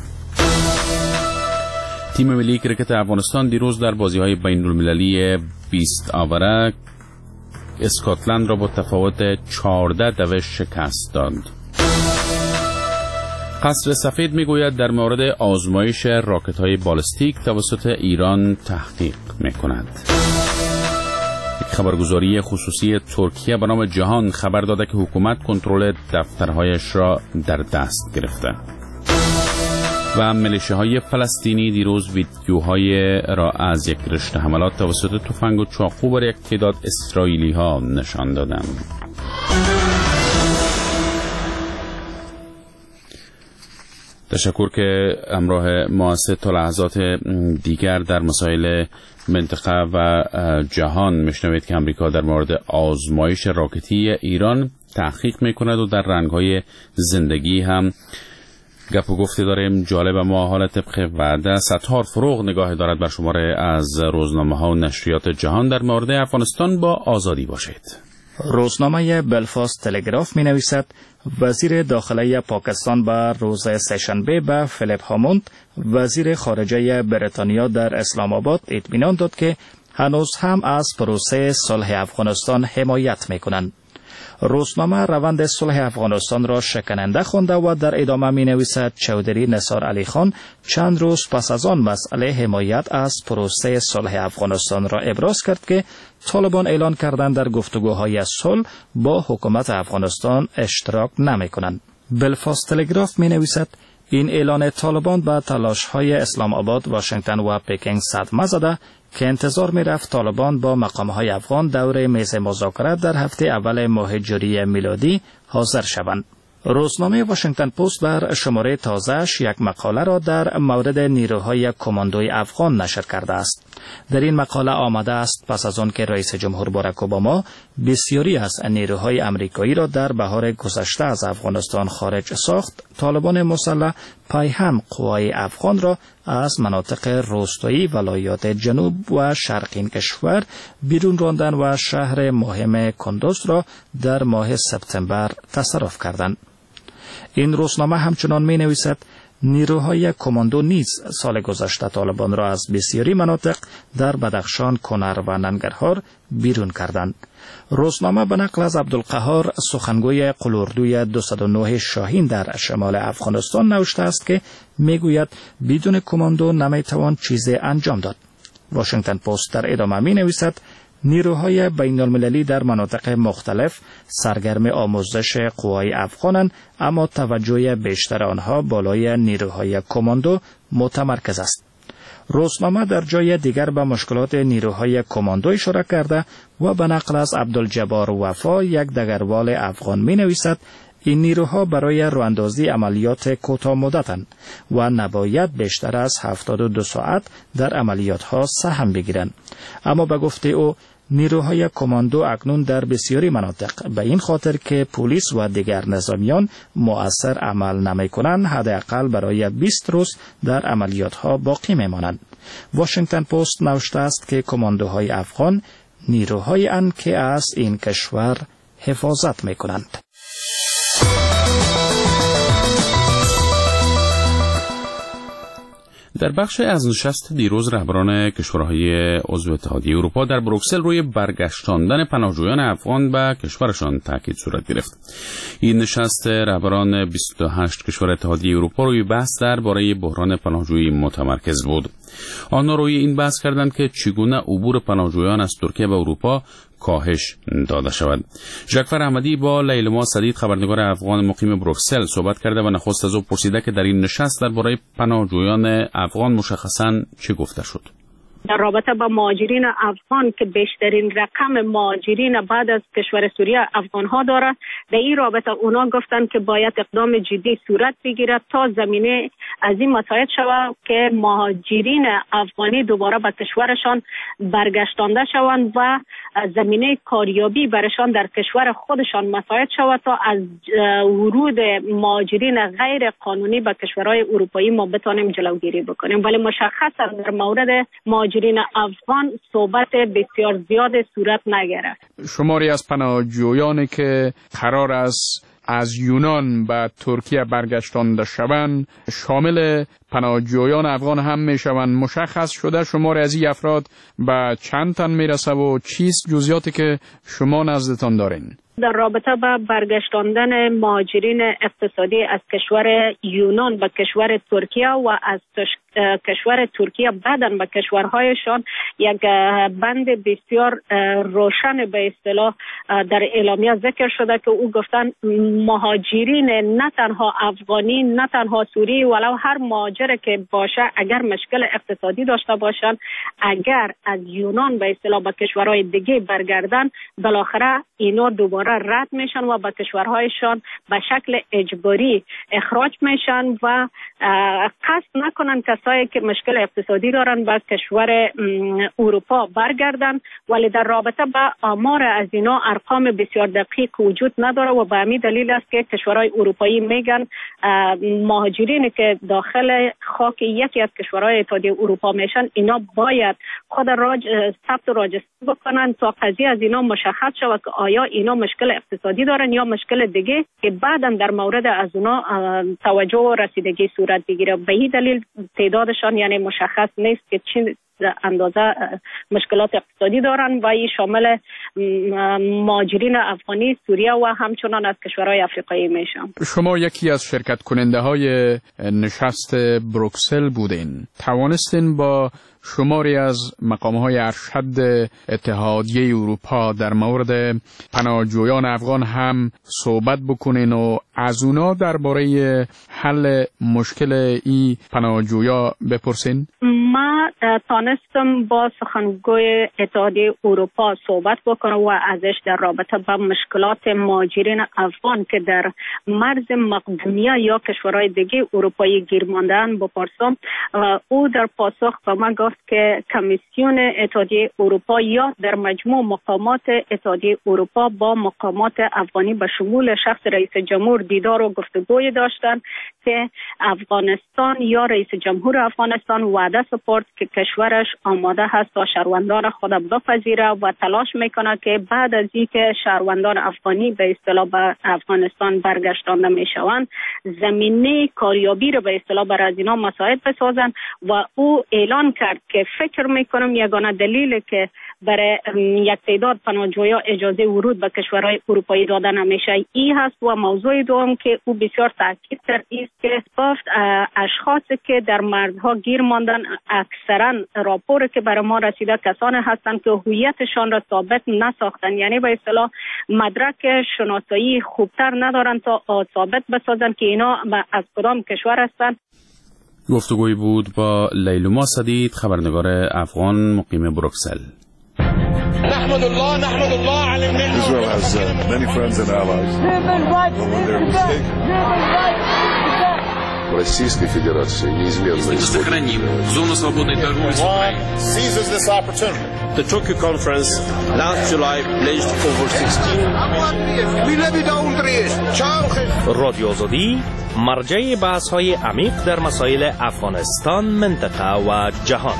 تیم ملی کرکت افغانستان دیروز در بازی‌های بین‌المللی 20 آوره اسکاتلند را با تفاوت 14 شکست داد. قصر سفید میگوید در مورد آزمایش راکت‌های بالستیک توسط ایران تحقیق می‌کند. یک خبرگزاری خصوصی ترکیه به نام جهان خبر داده که حکومت کنترل دفترهایش را در دست گرفته. و ملیشه‌های فلسطینی دیروز ویدیوهای را از یک رشته حملات توسط تفنگ و چاقو بر یک تعداد اسرائیلی‌ها نشان دادند. تشکر که همراه ما هستید. تا لحظات دیگر در مسائل منطقه و جهان میشنوید که امریکا در مورد آزمایش راکتی ایران تحقیق میکند و در رنگ‌های زندگی هم گپ و گفتی داریم. جالب ما حال طبق وعده ستار فروغ نگاه دارد بر شماره از روزنامه‌ها و نشریات جهان در مورد افغانستان. با آزادی باشید. روزنامه بلفاست تلگراف می نویسد وزیر داخلی پاکستان بر روز سه‌شنبه به فیلیپ هاموند وزیر خارجه بریتانیا در اسلام آباد اطمینان داد که هنوز هم از پروسه صلح افغانستان حمایت می کنند. روزنامه روند صلح افغانستان را شکننده خوانده و در ادامه می نویسد چودری نثار علی خان چند روز پس از آن مسئله حمایت از پروسه صلح افغانستان را ابراز کرد که طالبان اعلان کردند در گفتگوهای صلح با حکومت افغانستان اشتراک نمی کنند. بلفاست تلگراف می نویسد این اعلان طالبان به تلاش‌های اسلام آباد، واشنگتن و پکینگ صدمه زده که انتظار می‌رفت طالبان با مقام‌های افغان دور میز مذاکرات در هفته اول ماه ژوئیه میلادی حاضر شوند. روزنامه واشنگتن پست بر شماره تازه‌اش یک مقاله را در مورد نیروهای کماندوی افغان نشر کرده است. در این مقاله آمده است پس از آن که رئیس جمهور باراک اوباما بسیاری از نیروهای آمریکایی را در بهار گذشته از افغانستان خارج ساخت، طالبان مسلح پایهم قوای افغان را از مناطق روستایی ولایات جنوب و شرق این کشور بیرون راندن و شهر مهم کندوز را در ماه سپتامبر تصرف کردند. این روزنامه همچنان می نویسد نیروهای کماندو نیز سال گذشته طالبان را از بسیاری مناطق در بدخشان، کنر و ننگرهار بیرون کردند. روزنامه به نقل از عبدالقهار سخنگوی قلوردوی 209 شاهین در شمال افغانستان نوشته است که میگوید بدون کماندو نمیتوان چیزی انجام داد. واشنگتن پست در ادامه می نویسد نیروهای بین المللی در مناطق مختلف سرگرم آموزش قوای افغانند، اما توجه بیشتر آنها بالای نیروهای کماندو متمرکز است. روزنامه در جای دیگر به مشکلات نیروهای کماندو اشاره کرده و به نقل از عبدالجبار وفا یک دگروال افغان می نویسد این نیروها برای راهاندازی عملیات کوتاه مدتند و نباید بیشتر از 72 ساعت در عملیات ها سهم بگیرند. اما به گفته او نیروهای کماندو اکنون در بسیاری مناطق به این خاطر که پلیس و دیگر نظامیان مؤثر عمل نمی کنند حداقل برای 20 روز در عملیات ها باقی می مانند. واشنگتن پست نوشته است که کماندوهای افغان نیروهای اند که از این کشور حفاظت می کنند. در بخش از نشست دیروز رهبران کشورهای عضو اتحادیه اروپا در بروکسل روی برگشتاندن پناهجویان افغان به کشورشان تاکید صورت گرفت. این نشست رهبران 28 کشور اتحادیه اروپا روی بحث درباره بحران پناهجویی متمرکز بود. آنها روی این بحث کردند که چگونه عبور پناهجویان از ترکیه به اروپا کاهش داده شود. ژاکفر احمدی با لیلما سدید خبرنگار افغان مقیم بروکسل صحبت کرده و نخست از او پرسیده که در این نشست درباره پناهجویان افغان مشخصاً چه گفته شد. در رابطه با مهاجرین افغان که بیشترین رقم مهاجرین بعد از کشور سوریه افغان ها دارد، در این رابطه اونا گفتن که باید اقدام جدی صورت بگیرد تا زمینه از این مساعد شود که مهاجرین افغانی دوباره به کشورشان برگشتانده شوند و زمینه کاریابی برشان در کشور خودشان مساعد شود تا از ورود مهاجرین غیر قانونی به کشورهای اروپایی ما بتانیم جلوگیری بکنیم. ولی مشخصا در مورد مهاجرین افغان صحبت بسیار زیاد صورت نگرفت. شماری از پناهجویانی که قرار است از یونان به ترکیه برگشتانده شوند شامل پناهجویان افغان هم می شوند. مشخص شده شمار از این افراد به چند تن می رسه و چیست جزئیاتی که شما نزدتان دارین؟ در رابطه با برگشتاندن مهاجرین اقتصادی از کشور یونان به کشور ترکیه و از کشور ترکیه بعداً به کشورهایشان یک بند بسیار روشن به اصطلاح در اعلامیه ذکر شده که او گفتن مهاجرین نه تنها افغانی نه تنها سوری ولو هر مهاجر که باشه اگر مشکل اقتصادی داشته باشند اگر از یونان به اصطلاح به کشورهای دیگه برگردن بالاخره اینا دوباره رد میشن و به کشورهایشان به شکل اجباری اخراج میشن و قصد نکنن کسایی که مشکل اقتصادی دارن به کشور اروپا برگردن. ولی در رابطه با آمار از اینا ارقام بسیار دقیق وجود نداره و به همین دلیل است که کشورهای اروپایی میگن مهاجرینی که داخل خاک یکی از کشورهای اتحادیه اروپا میشن اینا باید خود ثبت راجستر بکنن تا قضیه از اینا مشخص شود که آیا اینا مشکل اقتصادی دارن یا مشکل دیگه که بعداً در مورد از اونا توجه و رسیدگی صورت بگیره. به این دلیل تعدادشان یعنی مشخص نیست که چی اندازه مشکلات اقتصادی دارن و این شامل مهاجرین افغانی، سوریه و همچنان از کشورهای افریقایی میشن. شما یکی از شرکت کننده های نشست بروکسل بودین. توانستین با شماری از مقام‌های ارشد اتحادیه اروپا در مورد پناهجویان افغان هم صحبت بکنین و از اونا درباره حل مشکل این پناهجویا بپرسین؟ ما تانستم با سخنگوی اتحادیه اروپا صحبت بکنم و ازش در رابطه با مشکلات مهاجرین افغان که در مرز مقدونیه یا کشورهای دیگه اروپایی گیر مانده‌اند بپرسم. او در پاسخ به من گفت که کمیسیون اتحادیه اروپا یا در مجموع مقامات اتحادیه اروپا با مقامات افغانی به شمول شخص رئیس جمهور دیدار و گفتگوی داشتند که افغانستان یا رئیس جمهور افغانستان وعده سپرد که کشور کشورش آماده هست تا شهروندان خود بپذیره و تلاش میکنه که بعد از اینکه شهروندان افغانی به اصطلاح به افغانستان برگشتانده میشوند زمینه کاریابی رو به اصطلاح برای از اینا مساعد بسازن و او اعلان کرد که فکر میکنم یگانه دلیل که برای یک تعداد پناهجویان اجازه ورود به کشورهای اروپایی داده نمیشه این هست. و موضوع دوم که او بسیار تاکید کرد است که اشخاصی که در مرزها گیر ماندن اکثرا راپور که برای ما رسیده کسانی هستند که هویتشان را ثابت نساختن، یعنی به اصطلاح مدرک شناسایی خوبتر ندارن تا ثابت بسازن که اینا از کدام کشور هستند. گفتگوی بود با لیلوما سدید، خبرنگار افغان مقیم بروکسل. نحمد الله على النعمة. Israel has many friends and allies. Российской Федерации неизменно сохраним зону свободной торговли с Украиной. Seizes this opportunity. The Tokyo conference last July pledged over 16 رادیو آزادی مرجع بحث‌های عمیق در مسائل افغانستان، منطقه و جهان.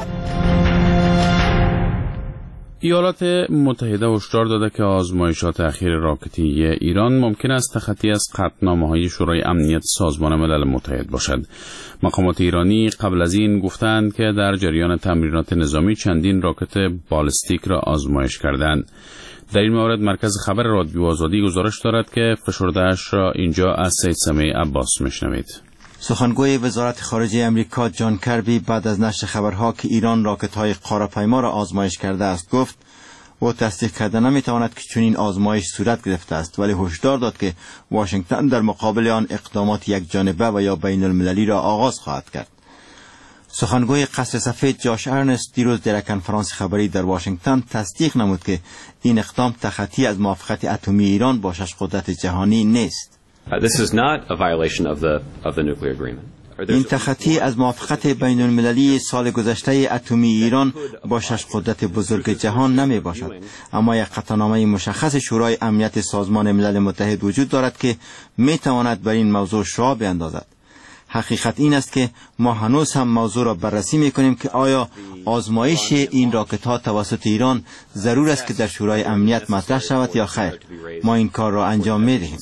ایالات متحده هشدار داده که آزمایشات اخیر راکتی ایران ممکن است تخطی از قطعنامه‌های شورای امنیت سازمان ملل متحد باشد. مقامات ایرانی قبل از این گفتند که در جریان تمرینات نظامی چندین راکت بالستیک را آزمایش کردند. در این مورد مرکز خبر رادیو آزادی گزارش دارد که فشرده‌اش را اینجا از سید سمیع عباس میشنوید. سخنگوی وزارت خارجه امریکا جان کربی بعد از نشر خبرها که ایران راکت‌های قاره‌پیما را آزمایش کرده است گفت او تصدیق کرده نمی‌تواند که چنین آزمایش صورت گرفته است، ولی هشدار داد که واشنگتن در مقابل آن اقدامات یکجانبه و یا بین‌المللی را آغاز خواهد کرد. سخنگوی قصر سفید جاش ارنست دیروز در کنفرانس خبری در واشنگتن تصدیق نمود که این اقدام تخطی از موافقت اتمی ایران با شش قدرت جهانی نیست. This is not a violation of the nuclear agreement. این تخطی از موافقت بین المللی سال گذشته اتمی ایران با شش قدرت بزرگ جهان نمی باشد، اما یک قطعنامه مشخص شورای امنیت سازمان ملل متحد وجود دارد که می تواند بر این موضوع شعاع بیندازد. حقیقت این است که ما هنوز هم موضوع را بررسی می کنیم که آیا آزمایش این راکت ها توسط ایران ضرور است که در شورای امنیت مطرح شود یا خیر. ما این کار را انجام می دهیم.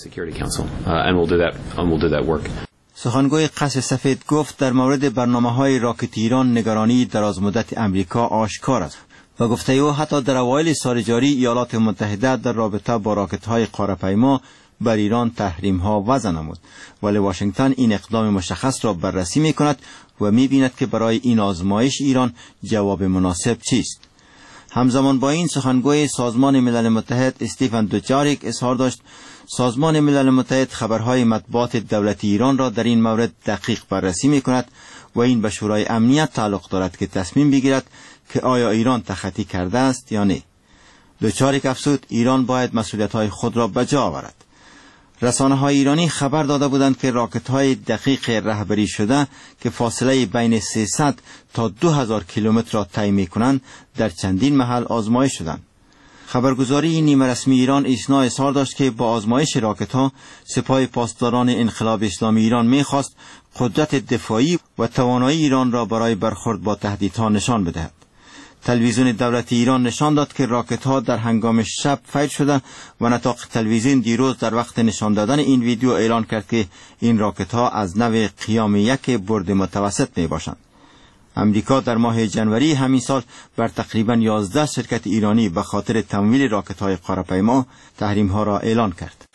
سخنگوی قصر سفید گفت در مورد برنامه‌های راکت ایران نگرانی درازمدت امریکا آشکار است و گفته او حتی در اوایل سال جاری ایالات متحده در رابطه با راکت‌های قاره‌پیما بر ایران تحریم‌ها وضع نمود، ولی واشنگتن این اقدام مشخص را بررسی می‌کند و می‌بیند که برای این آزمایش ایران جواب مناسب چیست. همزمان با این سخنگوی سازمان ملل متحد استیفن دوجاریک اظهار داشت سازمان ملل متحد خبرهای مطبوعات دولتی ایران را در این مورد دقیق بررسی می‌کند و این به شورای امنیت تعلق دارد که تصمیم بگیرد که آیا ایران تخطی کرده است یا نه. دوجاریک افزود ایران باید مسئولیت‌های خود را به جا آورد. رسانه‌های ایرانی خبر داده بودند که راکت‌های دقیق رهبری شده که فاصله بین 300 تا 2000 کیلومتر را طی می‌کنند در چندین محل آزمایش شدند. خبرگزاری نیمه رسمی ایران ایسنا اظهار داشت که با آزمایش راکت‌ها سپاه پاسداران انقلاب اسلامی ایران می‌خواست قدرت دفاعی و توانایی ایران را برای برخورد با تهدیدها نشان بدهد. تلویزیون دولتی ایران نشان داد که راکت‌ها در هنگام شب فیر شده و نطاق تلویزیون دیروز در وقت نشان دادن این ویدیو اعلان کرد که این راکت‌ها از نوع قیام یک برد متوسط میباشند. امریکا در ماه جنوری همین سال بر تقریباً 11 شرکت ایرانی به خاطر تمویل راکت‌های قاره‌پیما تحریم‌ها را اعلان کرد.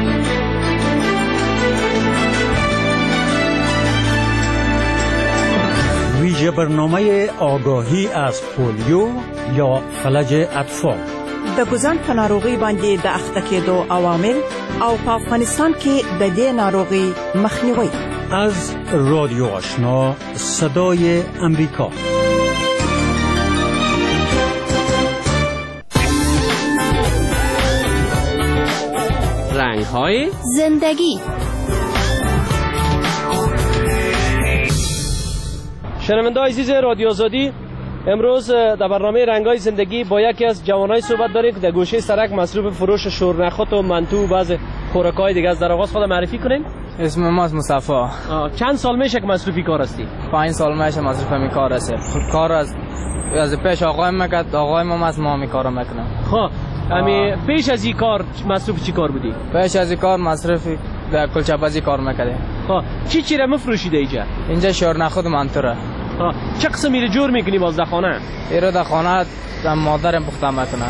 ویژه برنامه آگاهی از پولیو یا فلج اطفال د ګوزن په ناروغي باندې د اخته کېدو عوامل او په افغانستان کې د دې ناروغي مخنیوي. از رادیو آشنا صدای امریکا. رنگ‌های زندگی. شنونده‌های عزیز رادیو آزادی، امروز در برنامه رنگ‌های زندگی با یکی از جوانای صحبت داریم که در گوشه سرک مصروف فروش شورنخود و منتو و بعض خوراک‌های دیگه است. در آغاز خود معرفی کنین. اسم ما مصطفی. چند سال میشه که مصروف کار هستی؟ 5 سال میشه مصروف می کار هستم. کار از پیش آقای ما کرد، آقای ما از ما می کار میکنم. خب امی پیش از این کار مصروف چی کار بودی؟ پیش از این کار مصروف در کلچه بازی کار میکردم. خب چی را مفروشیده اینجا؟ اینجا شور نخود منطوره. چه قسمی رو جور میکنی باز در خانه؟ ایرو در خانه مادرم پخته میکنه.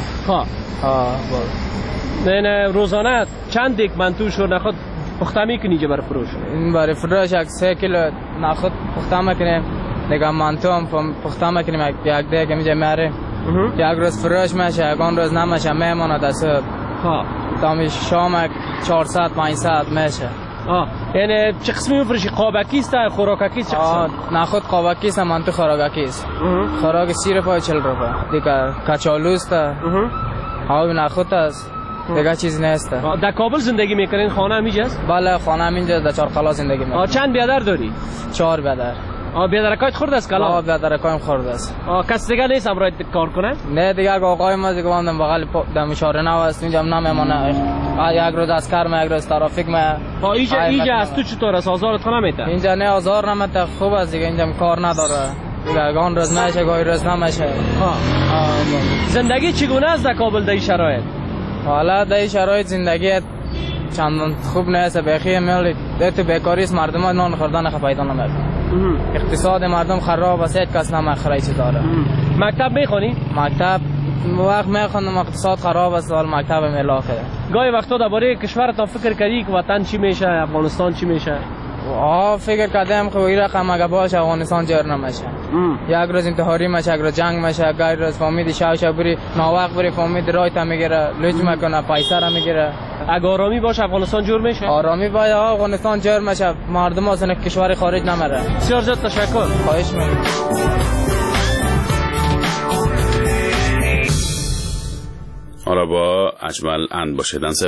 نه روزانه چند دیگ منتو شور نخود پخته میکنی اینجا برای فروش؟ این برای فروش 3 کیلو نخود پخته میکنیم. دیگه منتو هم پخته میکنیم یک دیگ اینجا میاره. یک روز فروش میشه، یکان روز نمیشه میمونه دست. تا شام 400 500 میشه. یعنی چه قسمی میفروشی؟ قابکی است خوراکی است؟ چه قسم؟ نخود قابکی است، منتو خوراکی است. خوراک 30 روپیه 40 روپیه. دیگه کچالو است. آب نخود است. دیگه چیز نیست. در کابل زندگی میکنین؟ خانه همینجاست؟ بله خانه همینجا در چارقلا زندگی میکنم. چند برادر داری؟ 4 برادر. بیادرکایت خورد است کلا؟ بیادرکایم خورد است. کس دیگه نیست همراه کار کنه؟ نه دیگه آقای ما دیگه هم بغل دم اشاره نو است اینجا نمیمونه. یک روز از کار یک روز ترافیک ما. اینجا از تو چطور است؟ آزارت نمیده؟ اینجا نه آزار نمیده، خوب است دیگه، اینجا کار نداره. دیگه گان روز میشه گاهی روز نمیشه. زندگی چگونه است در کابل در این شرایط؟ حالا در این شرایط زندگی چندان خوب نیست. بخیه میلی تو بیکاری است، مردم نان خوردن پیدا نمیکنن. اقتصاد مردم خراب است، هیچ کس نمیخره چیز داره. مکتب میخونی؟ مکتب وقت میخونم، اقتصاد خراب است، حال مکتب میلاخه. گاهی وقتا درباره کشورتان فکر کردی که وطن چی میشه، افغانستان چی میشه؟ فکر کردم که این رقم اگه باشه افغانستان جور نمیشه. یک روز انتحاری میشه، یک روز جنگ میشه، یک روز فامید شاوش بری ناوقت بری فامید رایت میگیره، لوج میکنه، پیسه را میگیره. اگه آرامی باشه افغانستان جور میشه؟ آرامی باشه افغانستان جور میشه، مردم اصلا کشور خارج نمیره. بسیار زیاد تشکر. خواهش میکنم. حالا با اجمل اند باشید.